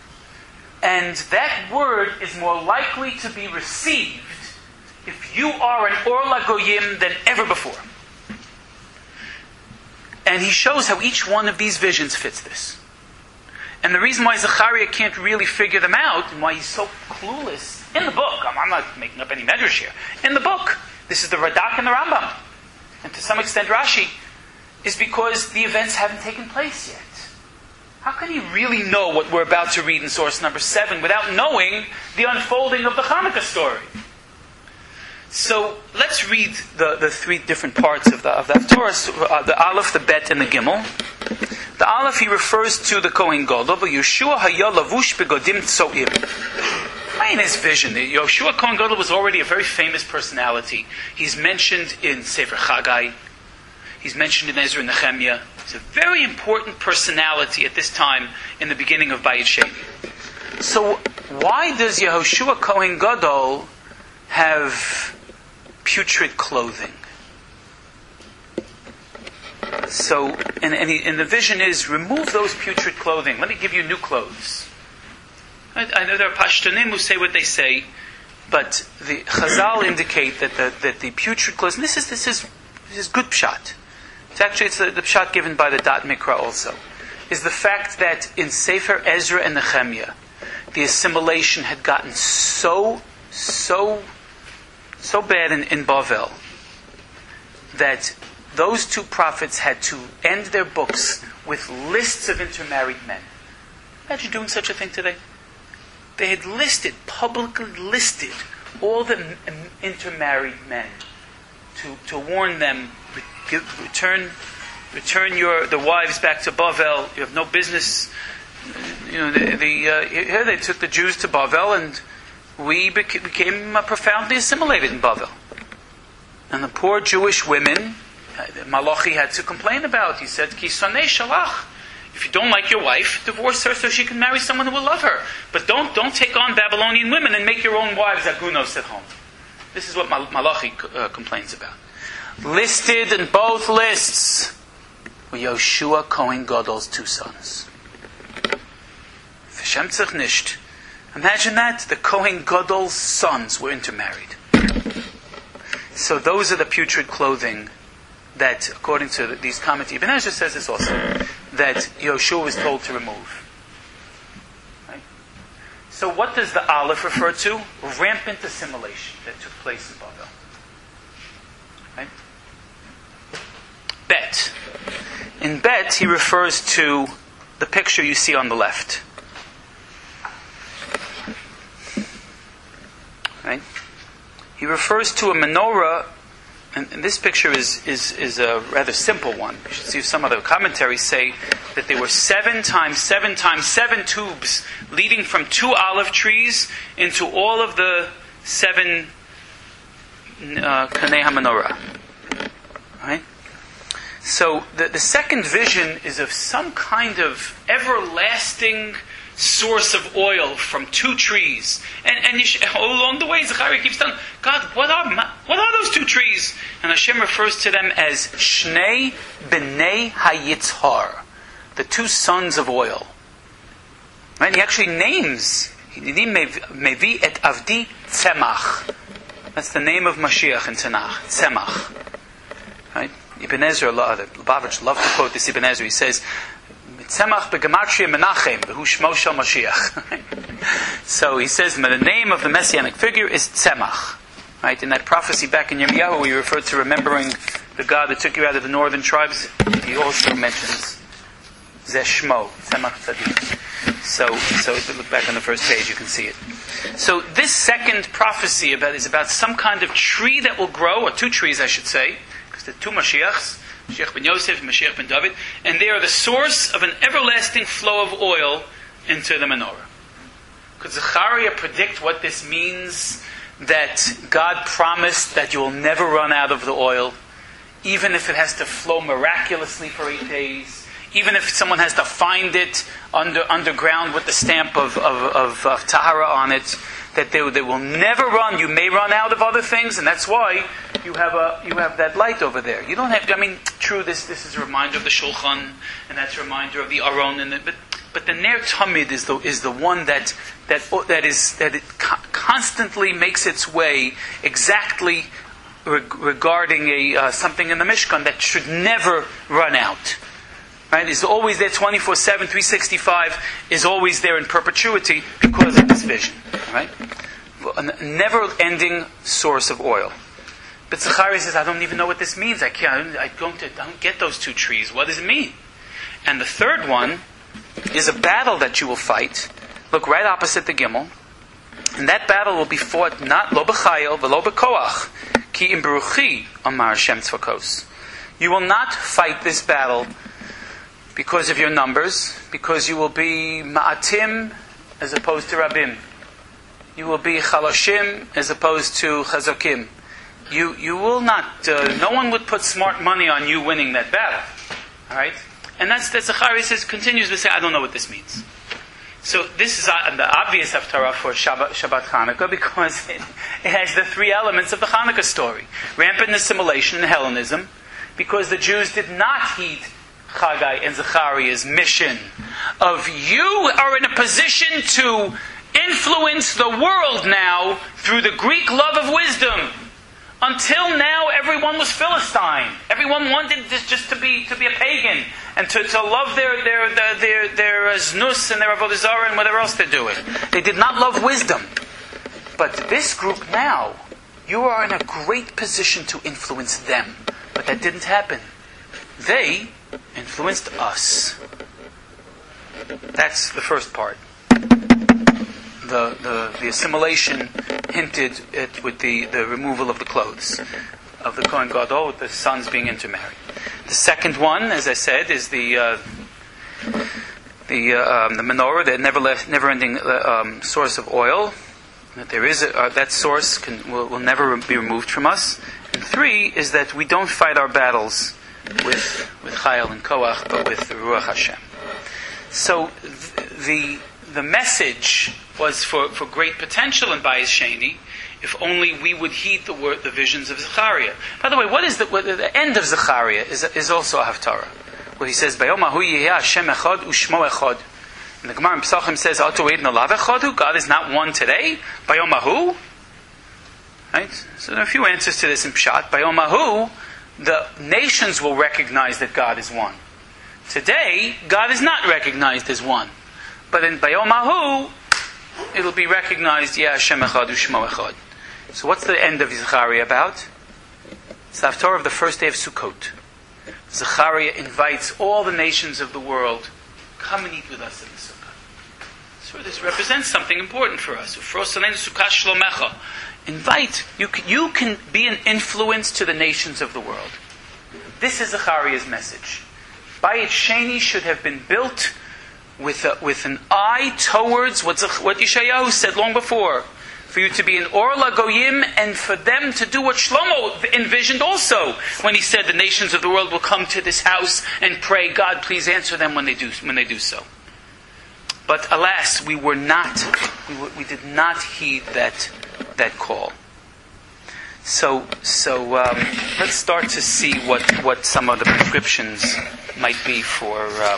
and that word is more likely to be received if you are an Or LaGoyim than ever before. And he shows how each one of these visions fits this. And the reason why Zechariah can't really figure them out, and why he's so clueless, in the book, I'm, I'm not making up any measures here, in the book, this is the Radak and the Rambam, and to some extent Rashi, is because the events haven't taken place yet. How can he really know what we're about to read in source number seven without knowing the unfolding of the Hanukkah story? So let's read the, the three different parts of the of the Haftorah, uh, the Aleph, the Bet, and the Gimel. The Aleph, he refers to the Kohen Gadol, but Yeshua haya lavush begodim tzoim. In his vision, Yeshua Kohen Gadol was already a very famous personality. He's mentioned in Sefer Chagai. He's mentioned in Ezra and Nehemiah. He's a very important personality at this time in the beginning of Bayit Sheni. So why does Yehoshua Kohen Gadol have putrid clothing? So, and, and, he, and the vision is, remove those putrid clothing. Let me give you new clothes. I, I know there are Pashtunim who say what they say, but the Chazal indicate that the, that the putrid clothes, and this is this is this is good pshat. It's actually it's the, the pshat given by the Dat Mikra also, is the fact that in Sefer Ezra and Nehemiah, the assimilation had gotten so so so bad in, in Bavel that those two prophets had to end their books with lists of intermarried men. Imagine doing such a thing today. They had listed, publicly listed, all the intermarried men to, to warn them, return return your the wives back to Bavel. You have no business. You know, the, the uh, here they took the Jews to Bavel, and we became profoundly assimilated in Bavel. And the poor Jewish women, Malachi had to complain about. He said, Ki sonei shalach. If you don't like your wife, divorce her so she can marry someone who will love her. But don't don't take on Babylonian women and make your own wives agunos at home. This is what Malachi uh, complains about. Listed in both lists were Yoshua Kohen Gadol's two sons. V'shem tzich nisht. Imagine that. The Kohen Gadol's sons were intermarried. So those are the putrid clothing that, according to these commentaries, Ibn Ezra says this also, that Yoshua was told to remove. Right? So what does the Aleph refer to? Rampant assimilation that took place in Babel. Right? Bet. In Bet, he refers to the picture you see on the left. Right? He refers to a menorah, and, and this picture is, is, is a rather simple one. You should see some other commentaries say that there were seven times seven times seven tubes leading from two olive trees into all of the seven uh, Kanei HaMenorah. Right? So the, the second vision is of some kind of everlasting source of oil from two trees. And, and Yesh- all along the way, Zechariah keeps telling God, what are, what are those two trees? And Hashem refers to them as Shnei B'nei HaYitzhar, the two sons of oil. Right? And he actually names, Mevi et Avdi Tzemach. That's the name of Mashiach in Tanakh, Tzemach. Right? Ibn Ezra, the Lubavitch loved to quote this Ibn Ezra. He says, Tzemach begematria Menachem, behu shmo shel Mashiach. So he says, the name of the messianic figure is Tzemach. Right? In that prophecy back in Yirmiyahu, we referred to remembering the God that took you out of the northern tribes. He also mentions Zeshmo, Tzemach Tzadik. So, so if you look back on the first page, you can see it. So this second prophecy about is about some kind of tree that will grow, or two trees, I should say, because there are two Mashiachs. Mashiach ben Yosef and Mashiach ben David, and they are the source of an everlasting flow of oil into the menorah. Could Zechariah predict what this means? That God promised that you will never run out of the oil, even if it has to flow miraculously for eight days, even if someone has to find it under underground with the stamp of, of, of, of Tahara on it, that they, they will never run. You may run out of other things, and that's why you have a you have that light over there. You don't have. I mean, true. This this is a reminder of the Shulchan, and that's a reminder of the Aron. And the, but but the Ner Tamid is the is the one that that that is that it co- constantly makes its way exactly re- regarding a uh, something in the Mishkan that should never run out. Right? Is always there twenty-four seven, three sixty-five, is always there in perpetuity because of this vision. Right? A never-ending source of oil. But Zechariah says, I don't even know what this means. I can't. I don't, I don't get those two trees. What does it mean? And the third one is a battle that you will fight. Look right opposite the Gimel. And that battle will be fought not lo b'chayil, v'lo b'koach, ki im beruchi, amar Hashem tzvakos. You will not fight this battle because of your numbers, because you will be ma'atim as opposed to rabim. You will be chalashim as opposed to chazokim. You you will not. Uh, no one would put smart money on you winning that battle. All right, and that's that. Zechariah says continues to say, I don't know what this means. So this is uh, the obvious haftarah for Shabbat, Shabbat Hanukkah because it, it has the three elements of the Hanukkah story: rampant assimilation and Hellenism, because the Jews did not heed Chagai and Zechariah's mission of you are in a position to influence the world now through the Greek love of wisdom. Until now, everyone was Philistine. Everyone wanted this just to be to be a pagan and to, to love their their their their, their uh, znus and their avodah zarah and whatever else they're doing. They did not love wisdom. But this group now, you are in a great position to influence them. But that didn't happen. They influenced us. That's the first part. The, the, the assimilation hinted at with the, the removal of the clothes of the Kohen Gadol, with the sons being intermarried. The second one, as I said, is the uh, the uh, um, the menorah, the never left, never-ending uh, um, source of oil. That there is a, uh, that source can, will, will never be removed from us. And three is that we don't fight our battles with with Chayil and Koach, but with the Ruach Hashem. So th- the the message was for, for great potential in Bayis Sheni, if only we would heed the word, the visions of Zechariah. By the way, what is the, what, the end of Zechariah is, is also a haftarah, where he says, "Bayom hahu yeheh Hashem echad u'shmo echad." And the Gemara in Pesachim says, God is not one today. Bayomahu. Right? So there are a few answers to this in Pshat. Bayomahu, the nations will recognize that God is one. Today, God is not recognized as one. But in Bayomahu, it'll be recognized, yeah, Hashem Echad U'Shmo Echad. So what's the end of Zechariah about? It's the Haftarah of the first day of Sukkot. Zechariah invites all the nations of the world, come and eat with us in the Sukkah. So this represents something important for us. Invite. You can, you can be an influence to the nations of the world. This is Zechariah's message. Bayit Sheni should have been built with a, with an eye towards what, what Yeshayahu said long before. For you to be an Or LaGoyim, and for them to do what Shlomo envisioned also when he said the nations of the world will come to this house and pray, God, please answer them when they do when they do so. But alas, we were not, we, were, we did not heed that that call. So, so um, let's start to see what, what some of the prescriptions might be for um,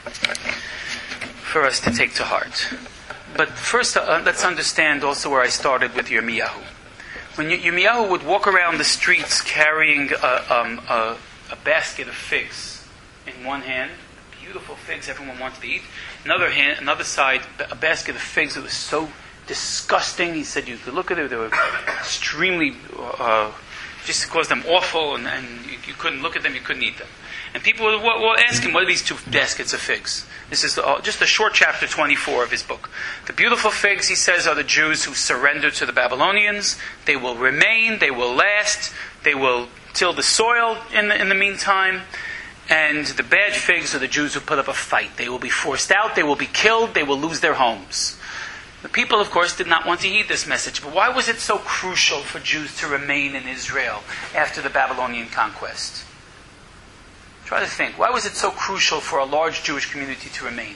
for us to take to heart. But first, uh, let's understand also where I started with Yirmiyahu. When y- Yirmiyahu would walk around the streets carrying a, um, a, a basket of figs in one hand, beautiful figs everyone wants to eat. Another hand, another side, a basket of figs that was so disgusting. He said you could look at it; they were extremely, uh, just caused them awful, and, and you, you couldn't look at them, you couldn't eat them. And people will, will ask him, what are these two baskets of figs? This is uh, just a short chapter twenty-four of his book. The beautiful figs, he says, are the Jews who surrender to the Babylonians. They will remain, they will last, they will till the soil in the, in the meantime. And the bad figs are the Jews who put up a fight. They will be forced out, they will be killed, they will lose their homes. The people, of course, did not want to heed this message. But why was it so crucial for Jews to remain in Israel after the Babylonian conquest? Try to think. Why was it so crucial for a large Jewish community to remain?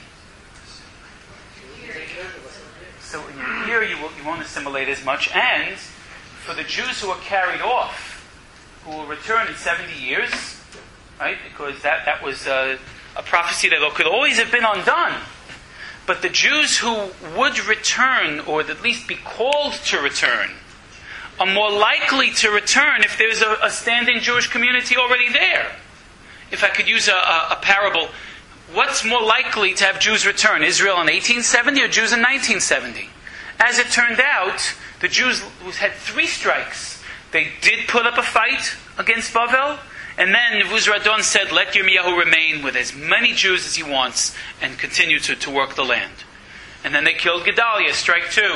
So in your year you, will, you won't assimilate as much. And for the Jews who are carried off, who will return in seventy years, right? Because that, that was uh, a prophecy that could always have been undone. But the Jews who would return, or at least be called to return, are more likely to return if there's a, a standing Jewish community already there. If I could use a, a, a parable, what's more likely to have Jews return? Israel in eighteen seventy or Jews in nineteen seventy? As it turned out, the Jews had three strikes. They did put up a fight against Bavel, and then Nebuzaradan said, let Yirmiyahu remain with as many Jews as he wants and continue to, to work the land. And then they killed Gedaliah, strike two.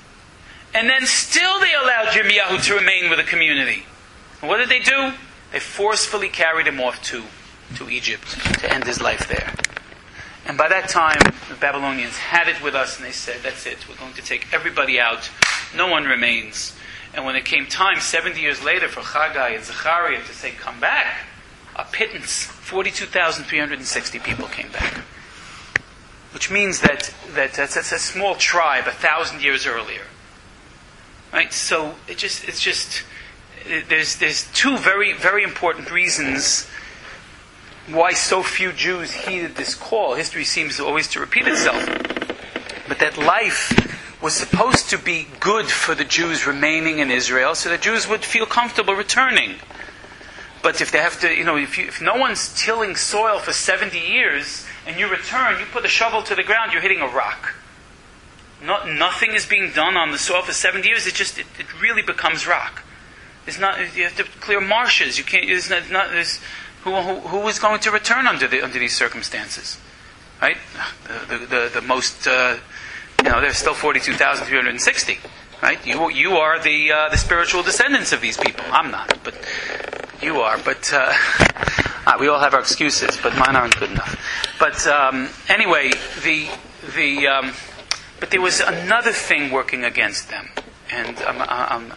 And then still they allowed Yirmiyahu to remain with the community. And what did they do? They forcefully carried him off to, to Egypt to end his life there. And by that time, the Babylonians had it with us and they said, that's it, we're going to take everybody out. No one remains. And when it came time, seventy years later, for Chagai and Zechariah to say, come back, a pittance, forty-two thousand three hundred sixty people came back. Which means that, that that's, that's a small tribe a thousand years earlier. Right? So it just it's just there's there's two very, very important reasons why so few Jews heeded this call. History seems always to repeat itself. But that life was supposed to be good for the Jews remaining in Israel, so the Jews would feel comfortable returning. But if they have to, you know, if, you, if no one's tilling soil for seventy years, and you return, you put a shovel to the ground, you're hitting a rock. Not, nothing is being done on the soil for seventy years, it just, it, it really becomes rock. It's not, you have to clear marshes, you can't, it's not, not there's, who, who, who is going to return under the, under these circumstances? Right? The, the, the, the most, uh, you know, there's still forty-two thousand three hundred sixty, right? You you are the uh, the spiritual descendants of these people. I'm not, but you are. But uh, uh, we all have our excuses, but mine aren't good enough. But um, anyway, the the um, but there was another thing working against them, and um, um,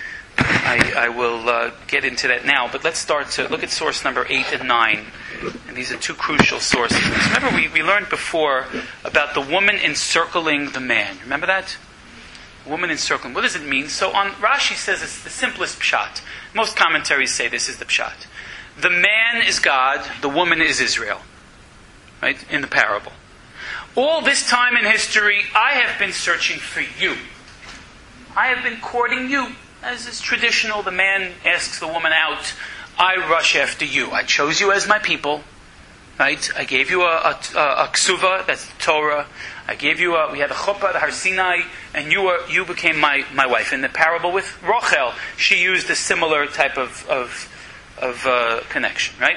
I, I will uh, get into that now. But let's start to look at source number eight and nine. And these are two crucial sources. Remember, we, we learned before about the woman encircling the man. Remember that? Woman encircling. What does it mean? So on Rashi says it's the simplest pshat. Most commentaries say this is the pshat. The man is God, the woman is Israel. Right? In the parable. All this time in history, I have been searching for you. I have been courting you. As is traditional, the man asks the woman out. I rush after you. I chose you as my people. Right? I gave you a, a, a, a ksuva, that's the Torah. I gave you a, we had a chuppah, the Har Sinai, and you were, you became my, my wife. In the parable with Rochel, she used a similar type of, of, of uh, connection, right?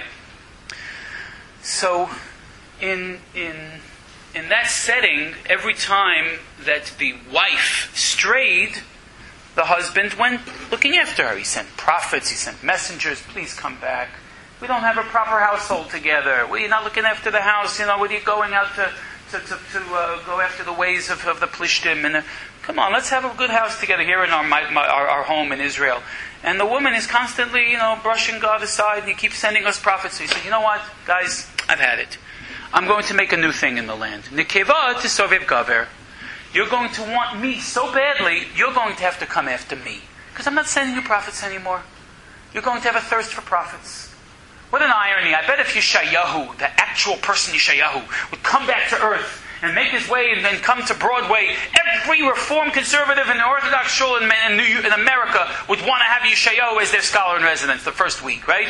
So, in, in, in that setting, every time that the wife strayed, the husband went looking after her. He sent prophets, he sent messengers, please come back. We don't have a proper household together. Well, you're not looking after the house. You know, what are you going out to to, to, to uh, go after the ways of, of the Plishtim? And uh, come on, let's have a good house together here in our, my, my, our our home in Israel. And the woman is constantly, you know, brushing God aside. And he keeps sending us prophets. So he said, you know what, guys, I've had it. I'm going to make a new thing in the land. Nikeva tisovev gaver. You're going to want me so badly, you're going to have to come after me. Because I'm not sending you prophets anymore. You're going to have a thirst for prophets. What an irony. I bet if Yeshayahu, the actual person Yeshayahu, would come back to earth and make his way and then come to Broadway, every Reformed conservative and Orthodox shul in, in, in America would want to have Yeshayahu as their scholar in residence the first week, right?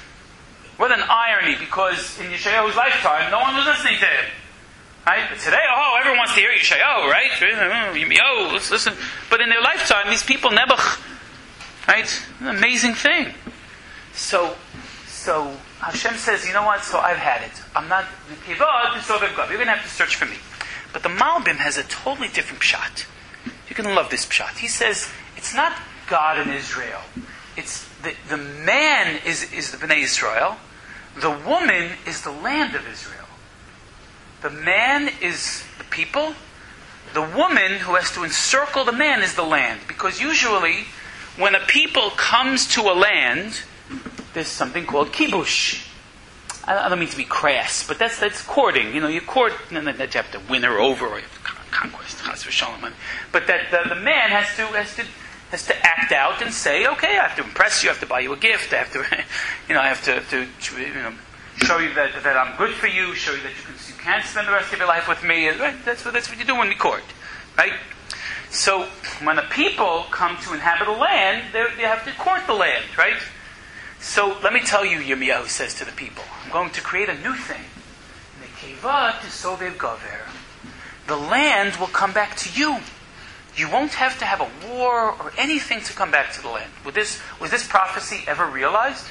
What an irony, because in Yeshayahu's lifetime, no one was listening to him. Right? But today, oh, everyone wants to hear Yeshayahu, right? Yirmiyahu, let's listen. But in their lifetime, these people, Nebuch, right? An amazing thing. So, So Hashem says, you know what? So I've had it. I'm not. You're going to have to search for me. But the Malbim has a totally different pshat. You're going to love this pshat. He says it's not God and Israel. It's the the man is is the Bnei Israel. The woman is the land of Israel. The man is the people. The woman who has to encircle the man is the land. Because usually, when a people comes to a land, there's something called kibush. I don't mean to be crass, but that's that's courting. You know, you court, and then you have to win her over, or you have to conquest, chas v'shalom. But that the, the man has to has to has to act out and say, okay, I have to impress you, I have to buy you a gift, I have to, you know, I have to, to you know, show you that that I'm good for you, show you that you can you can't spend the rest of your life with me. Right? That's what that's what you do when we court, right? So when the people come to inhabit a land, they they have to court the land, right? So let me tell you, Yirmiyahu says to the people, I'm going to create a new thing. Nekeva tisovev gaver. The land will come back to you. You won't have to have a war or anything to come back to the land. Was this, was this prophecy ever realized?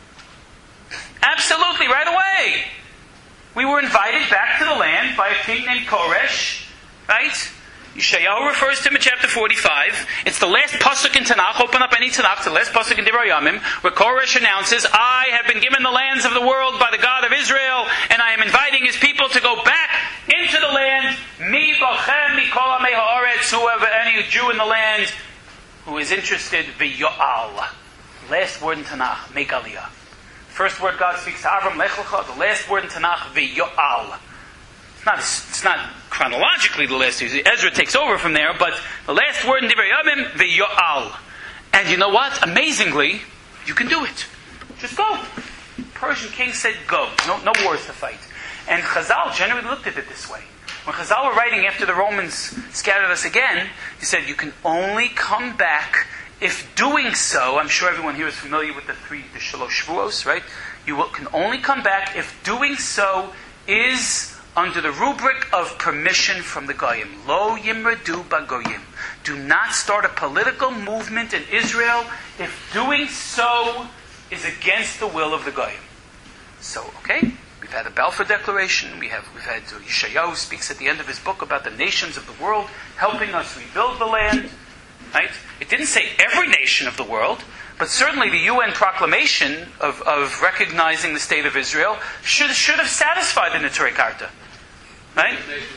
Absolutely, right away. We were invited back to the land by a king named Koresh, right? Yeshayahu refers to him in chapter forty-five. It's the last pasuk in Tanakh. Open up any Tanakh, the last pasuk in Divrei Yamim, where Koresh announces, I have been given the lands of the world by the God of Israel, and I am inviting his people to go back into the land. Mi bochem mikol amei haaretz, whoever, any Jew in the land who is interested, v'yo'al. Last word in Tanakh, make aliyah. First word God speaks to Avram, lech lecha. The last word in Tanakh, v'yo'al. It's not, it's not chronologically the last two. Ezra takes over from there, but the last word in Divrei Yamim, v'yo'al. And you know what? Amazingly, you can do it. Just go. The Persian king said, go. No, no wars to fight. And Chazal generally looked at it this way. When Chazal were writing after the Romans scattered us again, he said, you can only come back if doing so, I'm sure everyone here is familiar with the three, the Shalosh Shvuos, right? You will, can only come back if doing so is under the rubric of permission from the Goyim. Lo yimradu bagoyim. Do not start a political movement in Israel if doing so is against the will of the Goyim. So, okay, we've had a Balfour Declaration. We have we've had uh, Yeshayahu speaks at the end of his book about the nations of the world helping us rebuild the land. Right? It didn't say every nation of the world, but certainly the U N proclamation of, of recognizing the state of Israel should should have satisfied the Neturei Karta. Right?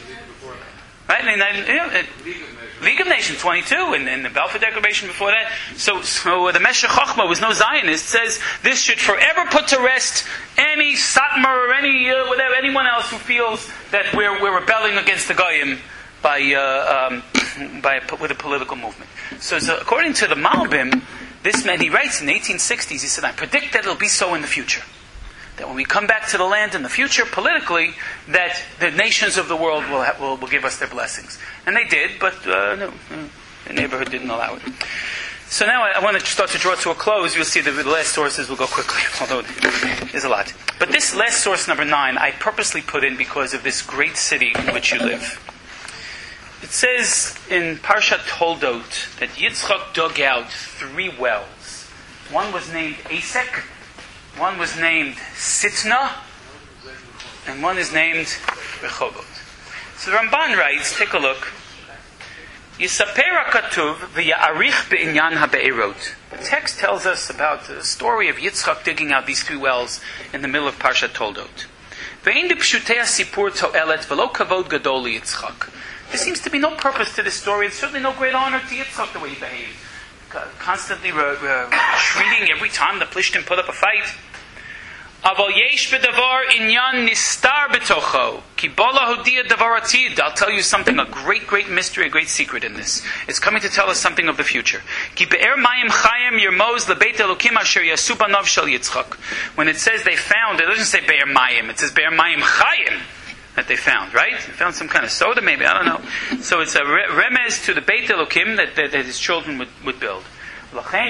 Right? And then, you know, it, League of Nations twenty-two, and, and the Balfour Declaration before that. So, so the Meshech Chochmah was no Zionist, says this should forever put to rest any Satmar or any uh, whatever anyone else who feels that we're we're rebelling against the Goyim by uh, um, by a, with a political movement. So, so according to the Malbim, this man, he writes in the eighteen sixties, he said, I predict that it'll be so in the future. that when we come back to the land in the future, politically, that the nations of the world will, ha- will, will give us their blessings. And they did, but uh, no, the neighborhood didn't allow it. So now I, I want to start to draw to a close. You'll see the, the last sources will go quickly, although there's a lot. But this last source, number nine, I purposely put in because of this great city in which you live. It says in Parshat Toldot that Yitzchak dug out three wells. One was named Esek, one was named Sitna, and one is named Rehovot. So the Ramban writes, take a look, Yisaper HaKatuv v'ya'arich be'inyan ha'be'erot. The text tells us about the story of Yitzchak digging out these three wells in the middle of Parshat Toldot. Ve'in b'pshutei ha'sipur to'elet v'lo kavod gadol Yitzchak. There seems to be no purpose to this story, and certainly no great honor to Yitzchak the way he behaved. Constantly re- re- retreating every time the Plishtim put up a fight. Aval yesh bedavar inyan nistar betocho ki bala hodia davar atid. I'll tell you something, a great, great mystery, a great secret in this. It's coming to tell us something of the future. Ki be'er mayim chayim yermoz lebeit elokim asher yasu banav shel Yitzchak. When it says they found, it doesn't say be'er mayim, it says be'er mayim chayim. That they found, right? They found some kind of soda, maybe, I don't know. So it's a re- remez to the Beit Elokim that, that, that his children would, would build. That's a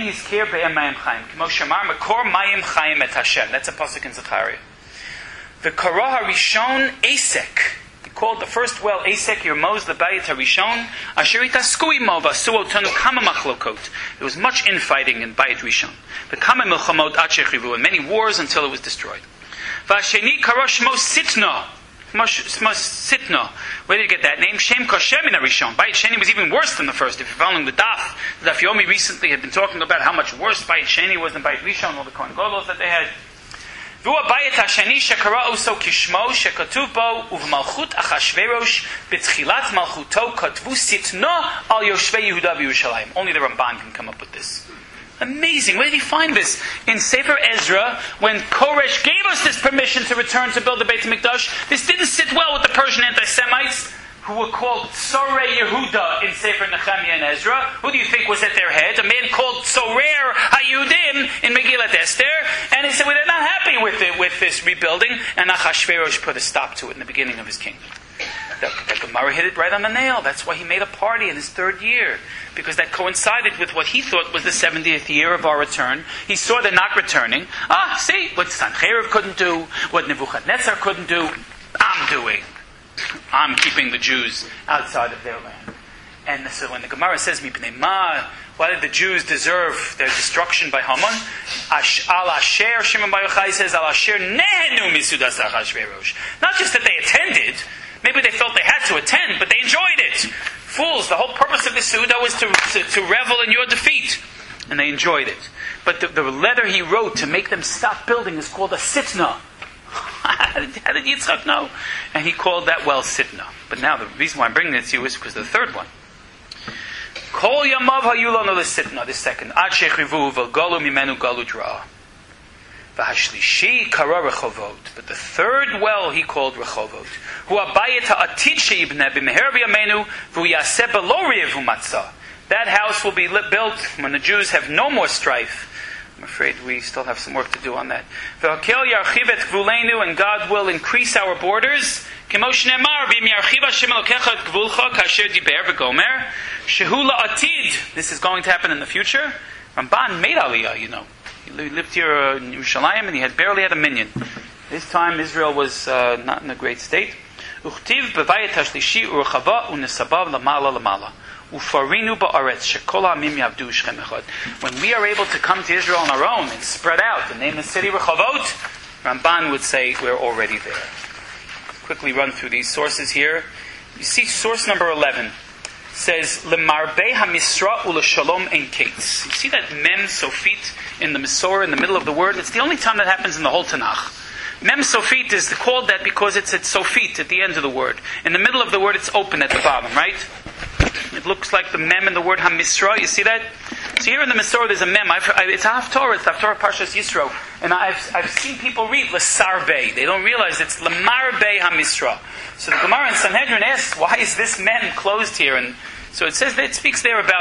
pasuk in Zechariah. The Korah Harishon Esek. He called the first well Esek Yermoz the Bayit Harishon. Asher itasku imo v'asu otanu kama machlokot. There was much infighting in Bayit Rishon. The kama milchamot ad shechrivu, and many wars until it was destroyed. V'asheni Korah Shmo Sitna. Sitna. Where did you get that name? Shem Koshem in Arishon. Bayit Sheni was even worse than the first. If you're following the Daf, the Daf Yomi recently had been talking about how much worse Bayit Sheni was than Bayit Rishon, all the Kohen Gadol that they had. V'hu Bayit Hasheni shekara uso kishmo shekatuv bo uv'malchut Achashverosh b'tchilat malchuto katvu Sitna al Yoshvei Yehuda v'Yerushalayim. Only the Ramban can come up with this. Amazing. Where did he find this? In Sefer Ezra, when Koresh gave us this permission to return to build the Beit HaMikdash, this didn't sit well with the Persian anti-Semites, who were called Sorei Yehuda in Sefer Nehemiah and Ezra. Who do you think was at their head? A man called Sorer HaYudim in Megillat Esther. And he said, well, they're not happy with it, with this rebuilding. And Achashverosh put a stop to it in the beginning of his kingdom. The, the Gemara hit it right on the nail. That's why he made a party in his third year. Because that coincided with what he thought was the seventieth year of our return. He saw they're not returning. Ah, see, what Sancheriv couldn't do, what Nebuchadnezzar couldn't do, I'm doing. I'm keeping the Jews outside of their land. And so when the Gemara says, Mipnei Ma, why did the Jews deserve their destruction by Haman? Al Asher, Shimon Bar Yochai says, Al Asher nehenu misudas Achashverosh. Not just that they attended, maybe they felt they had to attend, but they enjoyed it. Fools, the whole purpose of the Suda was to, to, to revel in your defeat. And they enjoyed it. But the, the letter he wrote to make them stop building is called a Sitna. How did, how did Yitzchak know? And he called that well Sitna. But now the reason why I'm bringing it to you is because of the third one. Kol Yamav Hayulanu Sitna, the second. Ad Shechrivu V'Galu Mimenu Galu Dra. V'Hashlishi Kara Rechovot. But the third well he called Rechovot. Hu Abayit Ha'atid Sheibne B'Meher B'Yamenu V'Hu Yaseh B'Lo Re'evu Matzah. That house will be built when the Jews have no more strife. I'm afraid we still have some work to do on that. V'Hakel Yarchiv Et Gvulenu, and God will increase our borders. K'mosh Ne'emar V'Im Yarchiv Hashem Elokecha Et Gvulcha Kasher Diber V'Gomer Shehu La'atid. This is going to happen in the future. Ramban made Aliyah, you know. He lived here uh, in Yerushalayim, and he had barely had a minyan. This time Israel was uh, not in a great state. Uchtiv b'vayet hashlishi u'rechava u'nesabav lamala lamala u'farinu ba'aretz shekol ha'amim yavdu shchem echad. When we are able to come to Israel on our own and spread out and name the city Rechavot, Ramban would say we're already there. Quickly run through these sources here. You see source number eleven says Lemarbe hamisra u'leshalom ein kates. You see that mem sofit in the Masorah in the middle of the word? It's the only time that happens in the whole Tanakh. Mem sofit is called that because it's at sofit at the end of the word. In the middle of the word, it's open at the bottom, right? It looks like the mem in the word hamisra. You see that? So here in the Masorah, there's a mem. I've, I, it's a haftorah. It's haftorah Parshas Yisro, and I've I've seen people read lesarbe. They don't realize it's lemarbe hamisra. So the Gemara in Sanhedrin asks, why is this mem closed here? And so it says that it speaks there about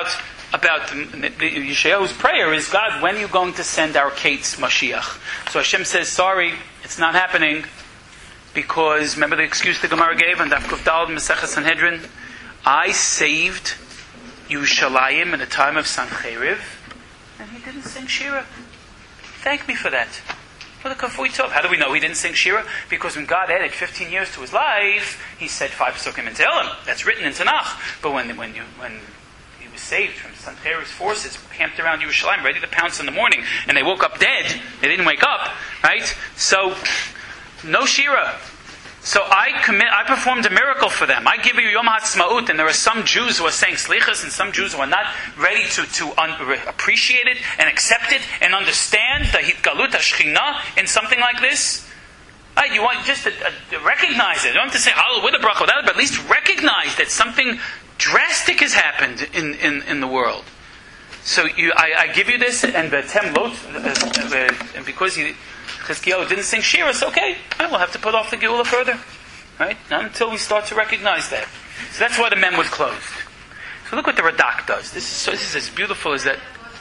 about the, the, Yeshayahu's prayer is, God, when are you going to send our Kate's Mashiach? So Hashem says, sorry, it's not happening, because, remember the excuse the Gemara gave on Daf Kuf Daled Maseches Sanhedrin? I saved Yerushalayim in the time of Sancheriv, and he didn't sing Shira. Thank me for that. What a kafui tov. How do we know he didn't sing Shira? Because when God added fifteen years to his life, he said five Pesukim in Tehillim. That's written in Tanakh. But when when you when he was saved from Sancheriv's forces, camped around Yerushalayim, ready to pounce in the morning, and they woke up dead, they didn't wake up, right? So, no Shira. So I commit, I performed a miracle for them. I give you Yom HaTzmaut, and there are some Jews who are saying Slichas, and some Jews who are not ready to, to un, re, appreciate it and accept it and understand the Hitgalut HaShechina in something like this. Right, you want just to, uh, to recognize it. You don't have to say Hallel with a bracha, but at least recognize that something drastic has happened in, in, in the world. So you, I, I give you this, and the Tem Lot, and because you. Chizkiyahu didn't sing Shira, it's okay. Right, we'll have to put off the Geula further. Right? Not until we start to recognize that. So that's why the mem was closed. So look what the Radak does. This is, so this is as beautiful as that.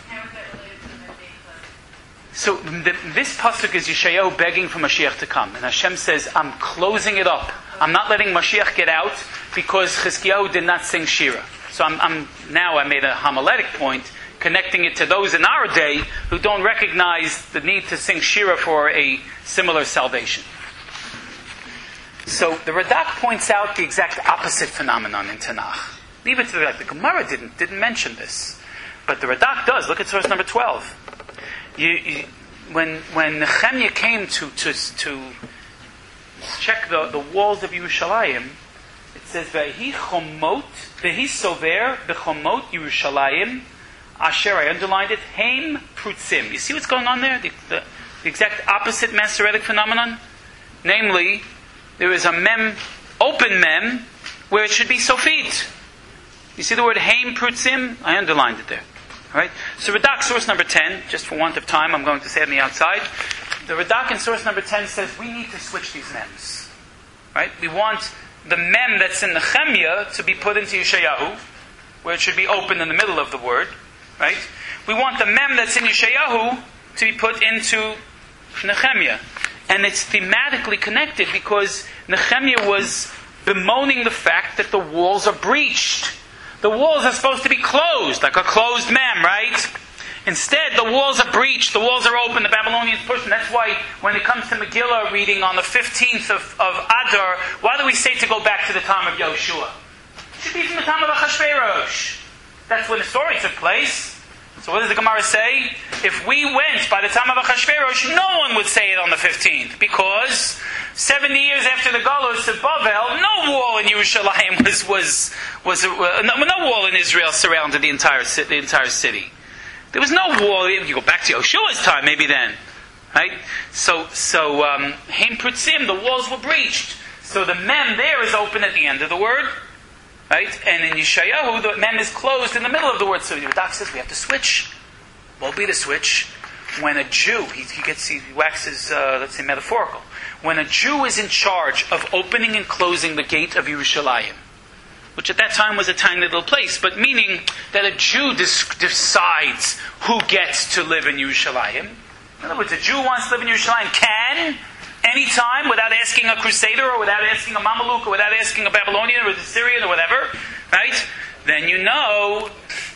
So the, this pasuk is Yeshayahu begging for Mashiach to come. And Hashem says, I'm closing it up. I'm not letting Mashiach get out because Chizkiyahu did not sing Shira. So I'm, I'm now I made a homiletic point, connecting it to those in our day who don't recognize the need to sing Shira for a similar salvation. So the Radak points out the exact opposite phenomenon in Tanakh. Leave it to the, the Gemara didn't didn't mention this, but the Radak does. Look at source number twelve. You, you, when when Nehemiah came to to to check the, the walls of Yerushalayim, it says Vehi Chomot Vehi Sover Bechomot Yerushalayim. Asher, I underlined it, Haim Prutzim. You see what's going on there? The, the, the exact opposite Masoretic phenomenon? Namely, there is a mem, open mem, where it should be Sofit. You see the word Haim Prutzim? I underlined it there. Alright? So Radak, source number ten, just for want of time, I'm going to say it on the outside. The Radak in source number ten says we need to switch these mems. Right? We want the mem that's in Nehemiah to be put into Yeshayahu, where it should be open in the middle of the word. Right? We want the mem that's in Yeshayahu to be put into Nehemiah. And it's thematically connected because Nehemiah was bemoaning the fact that the walls are breached. The walls are supposed to be closed, like a closed mem, right? Instead, the walls are breached, the walls are open, the Babylonians push them. That's why when it comes to Megillah reading on the fifteenth of, of Adar, why do we say to go back to the time of Yoshua? It should be from the time of Achashverosh. That's when the story took place. So what does the Gemara say? If we went by the time of Achashverosh, no one would say it on the fifteenth. Because seventy years after the Galus of Bavel, no wall in Yerushalayim was, was, was uh, no, no wall in Israel surrounded the entire, the entire city. There was no wall. You go back to Yeshua's time, maybe then. Right? So, so um, Haim Prutzim, the walls were breached. So the mem there is open at the end of the word. Right? And in Yeshayahu, the mem is closed in the middle of the word. So the Radak says we have to switch. What will be the switch? When a Jew, he, he gets, he waxes, uh, let's say, metaphorical. When a Jew is in charge of opening and closing the gate of Yerushalayim, which at that time was a tiny little place, but meaning that a Jew dis- decides who gets to live in Yerushalayim. In other words, a Jew who wants to live in Yerushalayim can, anytime, without asking a Crusader, or without asking a Mameluke, or without asking a Babylonian, or a Syrian, or whatever, right? Then you know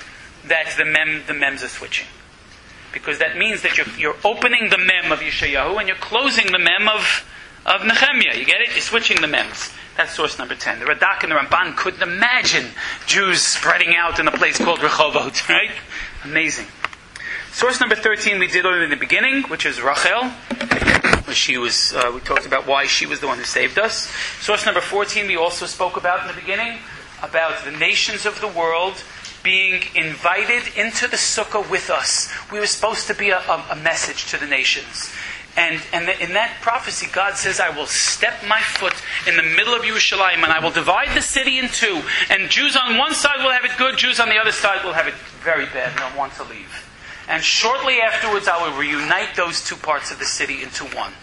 that the mem, the mems are switching. Because that means that you're, you're opening the mem of Yeshayahu, and you're closing the mem of, of Nehemiah. You get it? You're switching the mems. That's source number ten. The Radak and the Ramban couldn't imagine Jews spreading out in a place called Rehovot, right? Amazing. Source number thirteen we did already in the beginning, which is Rachel. Where she was, uh, we talked about why she was the one who saved us. Source number fourteen we also spoke about in the beginning, about the nations of the world being invited into the sukkah with us. We were supposed to be a, a, a message to the nations. And, and in that prophecy, God says, I will step my foot in the middle of Yerushalayim and I will divide the city in two. And Jews on one side will have it good, Jews on the other side will have it very bad and they'll want to leave. And shortly afterwards, I will reunite those two parts of the city into one.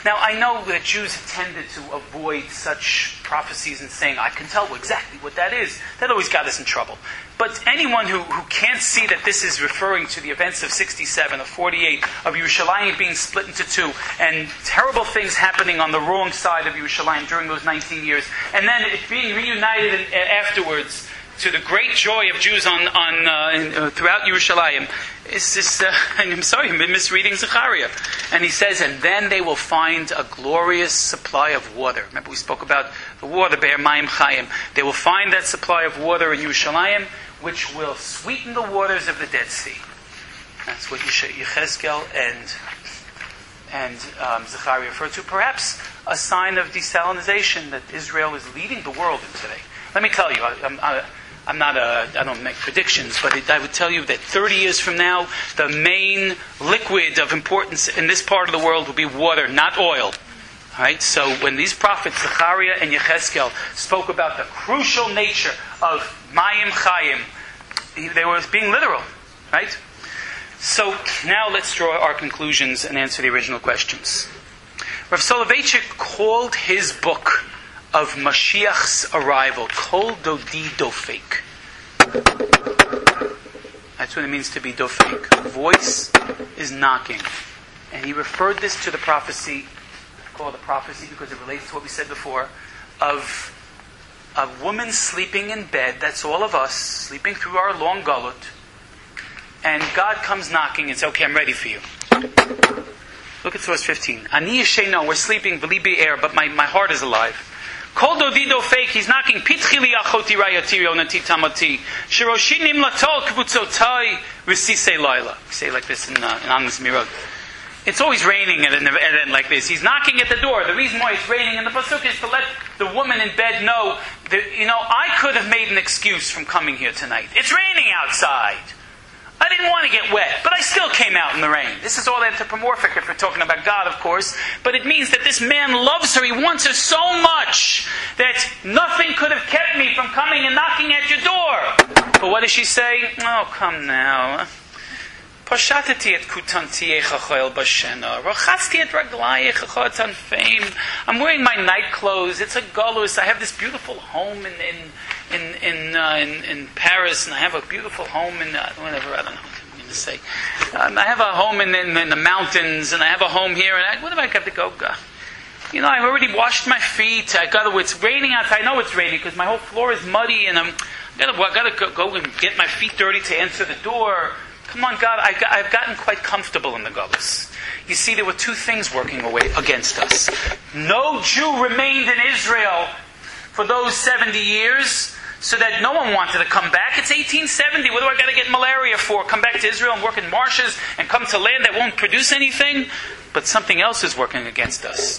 Now, I know that Jews have tended to avoid such prophecies and saying, I can tell exactly what that is. That always got us in trouble. But anyone who, who can't see that this is referring to the events of sixty-seven, of forty-eight, of Yerushalayim being split into two, and terrible things happening on the wrong side of Yerushalayim during those nineteen years, and then it being reunited in, afterwards to the great joy of Jews on, on uh, in, uh, throughout Yerushalayim, it's just, uh, I'm sorry, I'm misreading Zechariah. And he says, and then they will find a glorious supply of water. Remember we spoke about the water, Be'er Mayim Chayim. They will find that supply of water in Yerushalayim, which will sweeten the waters of the Dead Sea. That's what Yechezkel and and um, Zechariah refer to. Perhaps a sign of desalinization that Israel is leading the world in today. Let me tell you, I, I'm, I, I'm not a, I don't make predictions, but it, I would tell you that thirty years from now, the main liquid of importance in this part of the world will be water, not oil. Right? So when these prophets, Zechariah and Yechezkel, spoke about the crucial nature of Mayim Chayim, they were being literal. Right? So now let's draw our conclusions and answer the original questions. Rav Soloveitchik called his book of Mashiach's arrival Kol Dodi Dofek. That's what it means to be Dofek. The voice is knocking. And he referred this to the prophecy, I call it a prophecy because it relates to what we said before, of a woman sleeping in bed, that's all of us, sleeping through our long gulut, and God comes knocking and says, okay, I'm ready for you. Look at source fifteen. Ani yesheno, we're sleeping, v'libi air, but my, my heart is alive. Kol dodido fake, he's knocking. Pitchili achoti rayati onati tamati. Shiroshinim latol kvutzotai v'sisei laila. We say like this in uh, in Amos Mirod. It's always raining at an event like this. He's knocking at the door. The reason why it's raining in the pasuk is to let the woman in bed know that, you know, I could have made an excuse from coming here tonight. It's raining outside. I didn't want to get wet, but I still came out in the rain. This is all anthropomorphic if we're talking about God, of course. But it means that this man loves her. He wants her so much that nothing could have kept me from coming and knocking at your door. But what does she say? Oh, come now. Pashatati et kutanti echachoel bashena. Rachasti et raglayech echot fame. I'm wearing my night clothes. It's a galus. I have this beautiful home in in in in, uh, in, in Paris, and I have a beautiful home in uh, whatever. I don't know what I'm going to say. Um, I have a home in, in in the mountains, and I have a home here. And I, what do I got to go? God? You know, I've already washed my feet. I got to. It's raining outside. I know it's raining because my whole floor is muddy, and I'm. I got to. I got to go, go and get my feet dirty to answer the door. Come on, God, I got, I've gotten quite comfortable in the Gullus. You see, there were two things working away against us. No Jew remained in Israel for those seventy years, so that no one wanted to come back. It's eighteen seventy. What do I got to get malaria for? Come back to Israel and work in marshes and come to land that won't produce anything? But something else is working against us.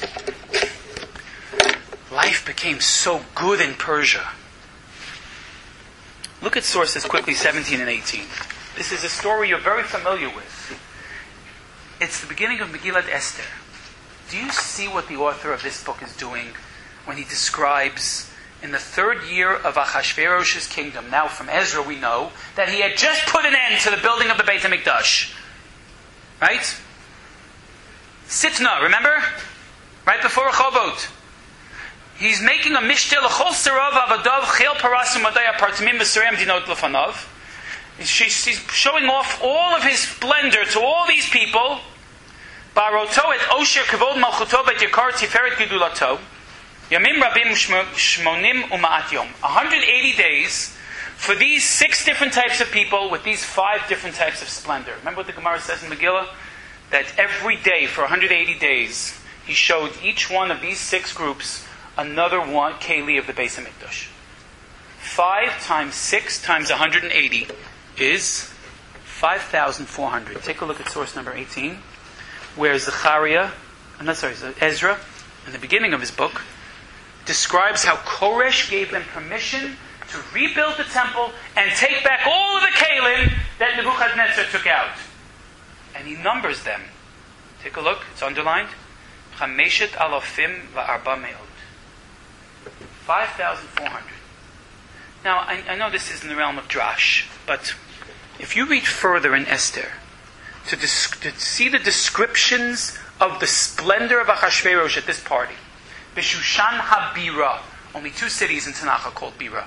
Life became so good in Persia. Look at sources quickly, seventeen and eighteen. This is a story you're very familiar with. It's the beginning of Megillat Esther. Do you see what the author of this book is doing when he describes in the third year of Achashverosh's kingdom? Now from Ezra we know that he had just put an end to the building of the Beit HaMikdash. Right? Sitna, remember? Right before Rehovot. He's making a mishtel l'chol serav avadav chel parasim adaya partimim b'serem dinot lefanav. She's showing off all of his splendor to all these people. Baroto et osher kavod malchuto bet yakar tiferet gidulato. Yamim rabim shmonim u'ma'at yom. one hundred eighty days for these six different types of people with these five different types of splendor. Remember what the Gemara says in Megillah? That every day for one hundred eighty days he showed each one of these six groups another one keli of the Beis HaMikdash. Five times six times one hundred eighty is five thousand four hundred. Take a look at source number eighteen, where Zechariah, I'm not sorry, Ezra, in the beginning of his book, describes how Koresh gave them permission to rebuild the temple and take back all of the kalim that Nebuchadnezzar took out. And he numbers them. Take a look, it's underlined. Chameshet alofim va'arba me'od. five thousand four hundred. Now, I, I know this is in the realm of drash, but if you read further in Esther, to, dis- to see the descriptions of the splendor of Achashverosh at this party. B'Shushan HaBira. Only two cities in Tanakh are called Bira.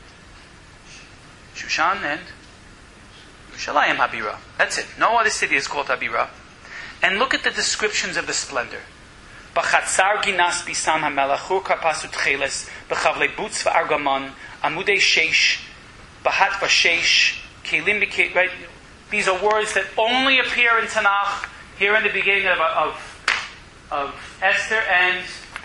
Shushan and Yerushalayim HaBira. That's it. No other city is called HaBira. And look at the descriptions of the splendor. B'chatzar ginas bisam hamelach hur karpasut cheles b'chavle butz v'argamon amudei sheish b'hat v'sheish kelim b'ke. Right? These are words that only appear in Tanakh here in the beginning of of, of Esther and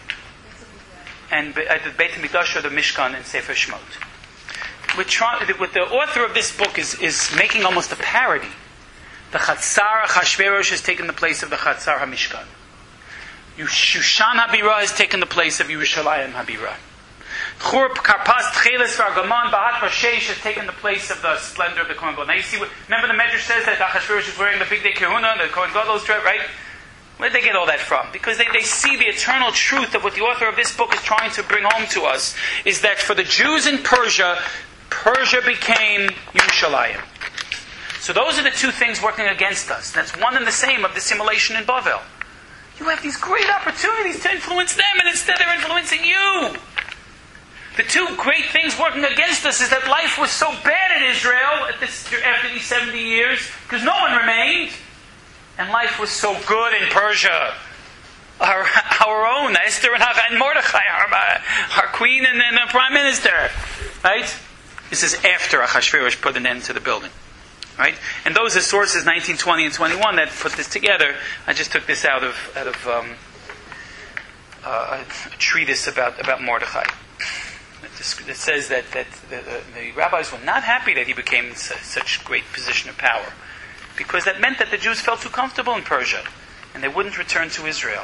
and at the Beit HaMikdash or the Mishkan in Sefer Shemot. We're trying, what the author of this book is is making almost a parody. The Chatzar Achashverosh has taken the place of the Chatzar HaMishkan. Shushan HaBira has taken the place of Yerushalayim HaBira. Chur Karpas Tcheles Vargamon Bahat Vashesh has taken the place of the splendor of the Kohen Gadol. Now you see, remember the Medrash says that Achashverosh is wearing the big day Kehuna, the Kohen Gadol's dress, right? Where did they get all that from? Because they, they see the eternal truth of what the author of this book is trying to bring home to us, is that for the Jews in Persia, Persia became Yerushalayim. So those are the two things working against us. That's one and the same of the simulation in Bavel. You have these great opportunities to influence them, and instead they're influencing you. The two great things working against us is that life was so bad in Israel at this, after these seventy years, because no one remained, and life was so good in Persia. Our, our own, Esther and, and Mordechai, our, our queen and, and the prime minister. Right? This is after Achashverosh put an end to the building. Right? And those are sources nineteen, twenty, and twenty-one that put this together. I just took this out of out of um, uh, a treatise about, about Mordechai. It says that, that the, the, the rabbis were not happy that he became in such great position of power, because that meant that the Jews felt too comfortable in Persia and they wouldn't return to Israel.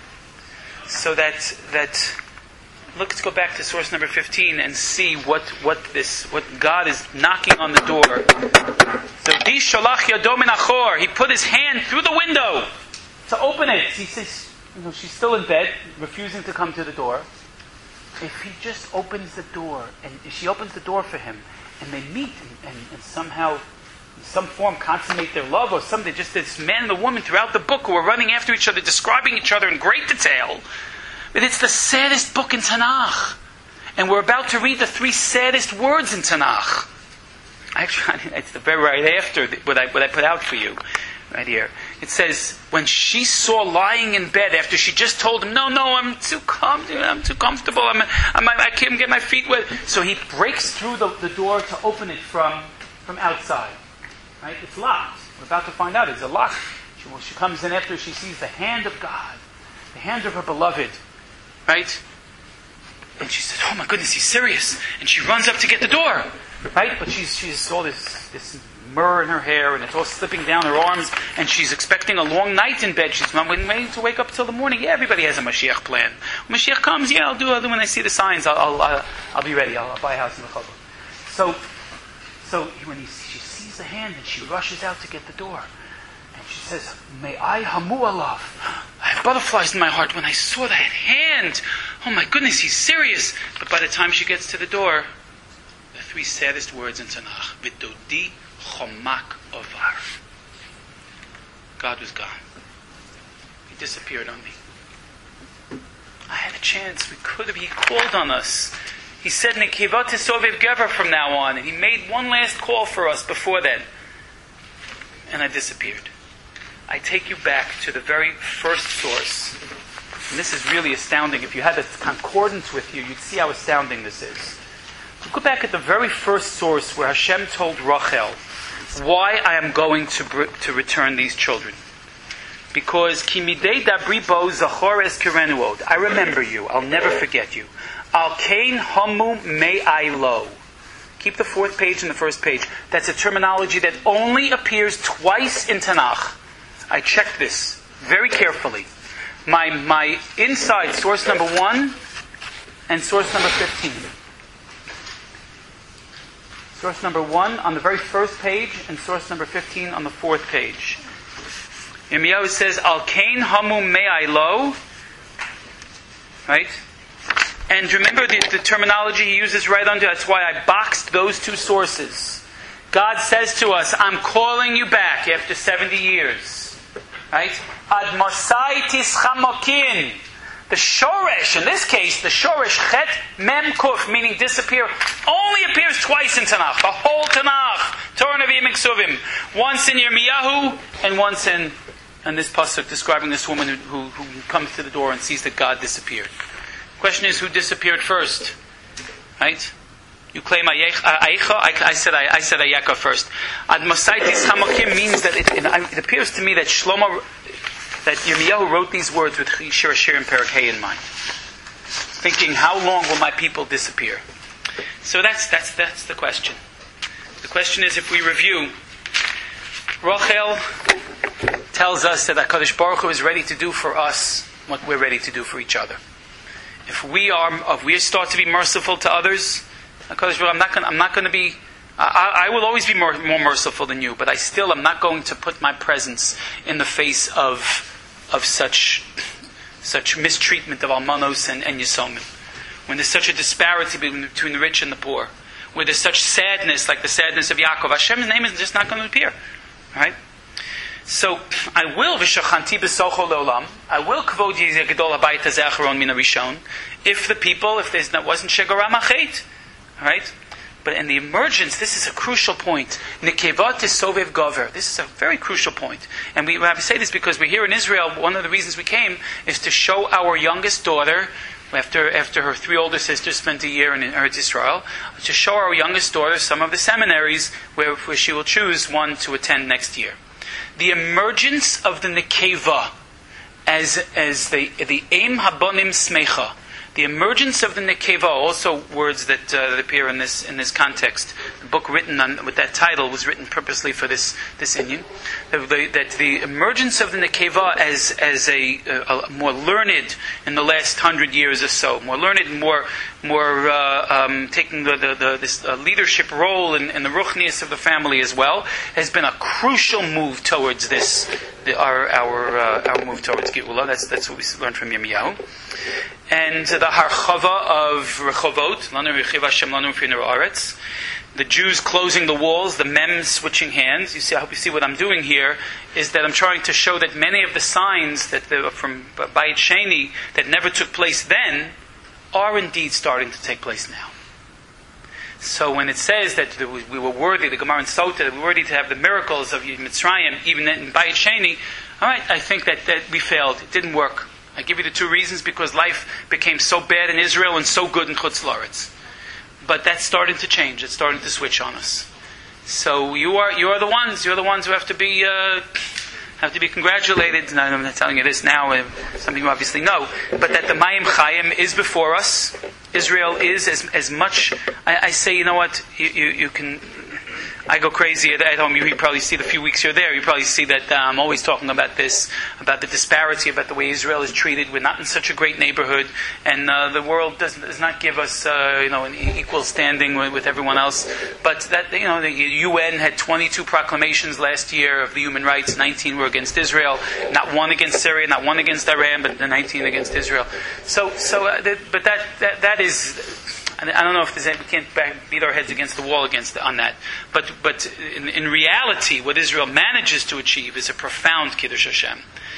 So that that look, let's go back to source number fifteen and see what, what this what God is knocking on the door. So Di Shalach Yado Min Achor, he put his hand through the window to open it. He says, you know, she's still in bed, refusing to come to the door. If he just opens the door, and if she opens the door for him, and they meet and, and, and somehow in some form consummate their love, or something, just this man and the woman throughout the book who are running after each other, describing each other in great detail. But it's the saddest book in Tanakh. And we're about to read the three saddest words in Tanakh. Actually, it's the very right after what I, what I put out for you. Right here. It says, when she saw lying in bed after she just told him, no, no, I'm too comfortable, I'm too comfortable, I'm, I'm, I can't get my feet wet. So he breaks through the, the door to open it from, from outside. Right? It's locked. We're about to find out it's a lock. She, well, she comes in after she sees the hand of God, the hand of her beloved. Right? And she says, oh my goodness, he's serious. And she runs up to get the door. Right? But she's she's all this, this myrrh in her hair, and it's all slipping down her arms, and she's expecting a long night in bed. She's not waiting to wake up till the morning. Yeah, everybody has a Mashiach plan. When Mashiach comes, yeah, I'll do it. When I see the signs, I'll I'll, I'll, I'll be ready. I'll, I'll buy a house in the Chabad. So, so when he, she sees the hand, and she rushes out to get the door. She says, may I hamu alav. I have butterflies in my heart when I saw that hand. Oh my goodness, he's serious. But by the time she gets to the door, the three saddest words in Tanakh, V'dodi chomak ovar. God was gone. He disappeared on me. I had a chance. We could have. He called on us. He said, Nekivot Sovev Gever from now on. And he made one last call for us before then. And I disappeared. I take you back to the very first source. And this is really astounding. If you had a concordance with you, you'd see how astounding this is. Go back at the very first source where Hashem told Rachel why I am going to to return these children. Because Kimidei Dabri Bo Zachor Es Kirenuod. I remember you. I'll never forget you. Al Kain Hamu Me'ai Lo. Keep the fourth page and the first page. That's a terminology that only appears twice in Tanakh. I checked this very carefully. My my inside source number one and source number fifteen. Source number one on the very first page and source number fifteen on the fourth page. Yirmiyahu says, Al Kain Hamu Me'ai Lo. Right? And remember the, the terminology he uses right under. That's why I boxed those two sources. God says to us, I'm calling you back after seventy years. Right? Ad Mosai Tischamokin. The shoresh, in this case, the shoresh chet mem kuf, meaning disappear, only appears twice in Tanakh. The whole Tanakh, Torah Nevi'im Ksuvim, once in Yirmiyahu and once in, in this pasuk describing this woman who, who, who comes to the door and sees that God disappeared. Question is, who disappeared first? Right? You claim Aicha. I, I said I, I said Ayeka first. Ad Mosaitis Hamakim means that it, it appears to me that Shlomo, that Yirmiyahu wrote these words with Shir Hashir and Perek Hey in mind, thinking, how long will my people disappear? So that's that's that's the question. The question is, if we review, Rachel tells us that HaKadosh Baruch Hu is ready to do for us what we're ready to do for each other. If we are, if we start to be merciful to others, HaKadosh Baruch Hu, I'm not going, I'm not going to be. I, I will always be more, more merciful than you, but I still am not going to put my presence in the face of of such such mistreatment of almanos and, and yisomim. When there's such a disparity between the rich and the poor, where there's such sadness, like the sadness of Yaakov, Hashem's name is just not going to appear. Right? So I will v'shachanti b'socho leolam. I will kvod yizegedol habayit hazeh acharon min harishon. If the people, if there wasn't shegaram achet, right? But in the emergence, this is a crucial point. Nekevat is sovev gover. This is a very crucial point. And we have to say this because we're here in Israel. One of the reasons we came is to show our youngest daughter, after after her three older sisters spent a year in Eretz Israel, to show our youngest daughter some of the seminaries where, where she will choose one to attend next year. The emergence of the nekeva as as the the aim habonim smecha. The emergence of the nekeva, also words that, uh, that appear in this in this context. The book written on, with that title was written purposely for this this Inyan. That the, that the emergence of the nekeva as as a, a, a more learned in the last hundred years or so, more learned, more more uh, um, taking the, the, the this uh, leadership role in, in the ruchnius of the family as well, has been a crucial move towards this. The, our our uh, our move towards Geula. That's that's what we learned from Yirmiyahu. And the harchava of Rechovot, Lanu Rechiv Hashem Lanu Finer Aretz, the Jews closing the walls, the mem switching hands. You see, I hope you see what I'm doing here, is that I'm trying to show that many of the signs that the, from Bayit Sheni that never took place then are indeed starting to take place now. So when it says that we were worthy, the Gemara in Sota, that we were worthy to have the miracles of Mitzrayim, even in Bayit Sheni, all right, I think that, that we failed. It didn't work. I give you the two reasons, because life became so bad in Israel and so good in Chutz La'aretz. But that's starting to change. It's starting to switch on us. So you are you are the ones. You're the ones who have to be uh, have to be congratulated. And I'm not telling you this now, uh, something you obviously know. But that the Mayim Chayim is before us. Israel is as as much. I, I say, you know what? You you, you can. I go crazy at home. You probably see the few weeks you're there. You probably see that uh, I'm always talking about this, about the disparity, about the way Israel is treated. We're not in such a great neighborhood, and uh, the world does, does not give us, uh, you know, an equal standing with, with everyone else. But that, you know, the U N had twenty-two proclamations last year of the human rights. nineteen were against Israel. Not one against Syria, not one against Iran, but the nineteen against Israel. So, so, uh, the, but that, that that is. I don't know if there's any, we can't beat our heads against the wall against on that, but but in, in reality, what Israel manages to achieve is a profound Kiddush Hashem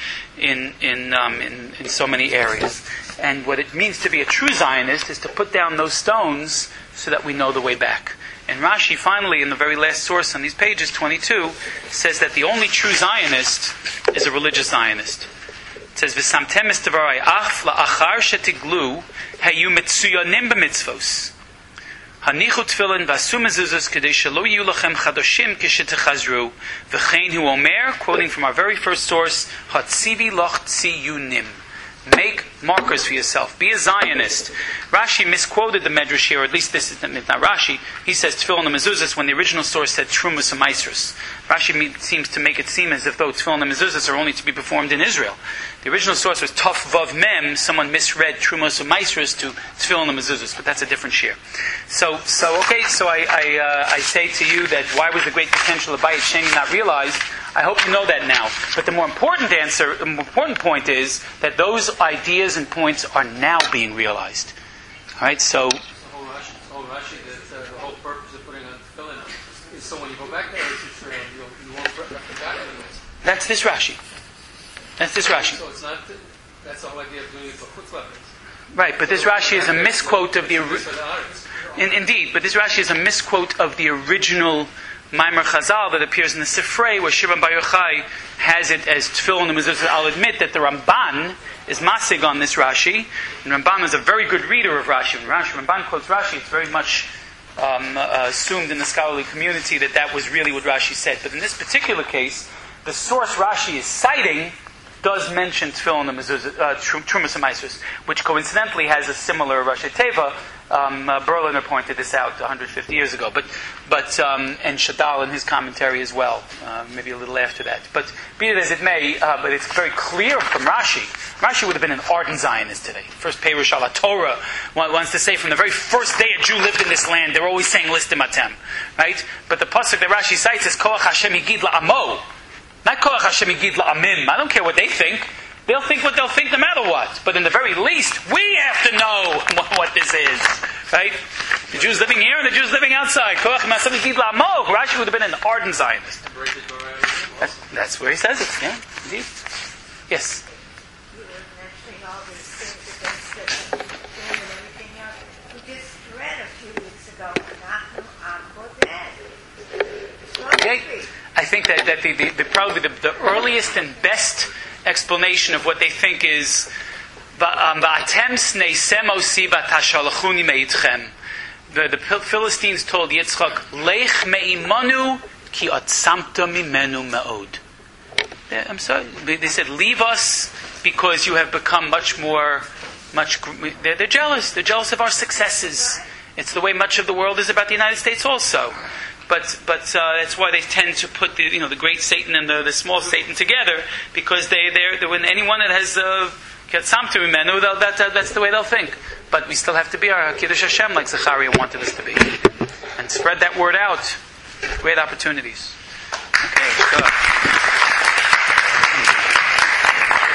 in in, um, in in so many areas. And what it means to be a true Zionist is to put down those stones so that we know the way back. And Rashi finally, in the very last source on these pages, twenty-two, says that the only true Zionist is a religious Zionist. It says, "V'samtem es devarai ach la'achar shetiglu hayu mitzuyanim b'mitzvos. Hanichu tefillin v'asu mezuzos kedei shelo yiyu lachem chadoshim kishetechazru v'chein hu omer," quoting from our very first source, "Hatzivi loch tziyunim." Make markers for yourself. Be a Zionist. Rashi misquoted the Medrash here, or at least this is not Rashi. He says tefillin and mezuzos when the original source said trumas and maasros. Rashi seems to make it seem as if though tefillin and mezuzos are only to be performed in Israel. The original source was Tov Vav Mem. Someone misread trumas and maasros to tefillin and mezuzos, but that's a different shir. So, so okay. So I, I, uh, I say to you that why was the great potential of Bayit Sheni not realized? I hope you know that now. But the more important answer, the more important point is that those ideas and points are now being realized. All right, so. The whole Rashi, the whole, Rashi that, uh, the whole purpose of putting on tefillin is so when you go back to Eretz Yisrael, you, you won't back to this. That's this Rashi. That's this Rashi. So it's not, that's the whole idea of doing it for chutzlappers. Right, but this Rashi is a misquote of the... For the arts. In, indeed, but this Rashi is a misquote of the original Maimer Chazal that appears in the Sifrei, where Shimon Bar Yochai has it as tefillin and mezuzah. I'll admit that the Ramban is masig on this Rashi, and Ramban is a very good reader of Rashi. When Rashi, Ramban quotes Rashi, it's very much um, uh, assumed in the scholarly community that that was really what Rashi said. But in this particular case, the source Rashi is citing does mention tefillin and mezuzah, uh, trumas and maasros, which coincidentally has a similar Rashi Teva. Um, uh, Berliner pointed this out one hundred fifty years ago, but but um, and Shadal in his commentary as well, uh, maybe a little after that. But be it as it may, uh, but it's very clear from Rashi. Rashi would have been an ardent Zionist today. First Perush ala Torah wants to say from the very first day a Jew lived in this land, they're always saying listim atem, right? But the pasuk that Rashi cites is Koach Hashem Yigid la'amo, not Koach Hashem Yigid la'amim. I don't care what they think. They'll think what they'll think no matter what. But in the very least, we have to know what, what this is. Right? The Jews living here and the Jews living outside. Rashi would have been an ardent Zionist. That's, that's where he says it. Yeah, indeed. Yes? Okay. I think that, that the, the, the probably the, the earliest and best explanation of what they think is the, the Philistines told Yitzchak, Lech me'imanu ki atzamta mimenu me'od. I'm sorry. They said, leave us because you have become much more, much. They're, they're jealous. They're jealous of our successes. It's the way much of the world is about the United States also. But but uh, that's why they tend to put the you know the great Satan and the, the small Satan together, because they they're when anyone that has Ketzamtu Mimenu, that uh, that's the way they'll think. But we still have to be our Kiddush Hashem like Zechariah wanted us to be, and spread that word out. Great opportunities. Okay. Good.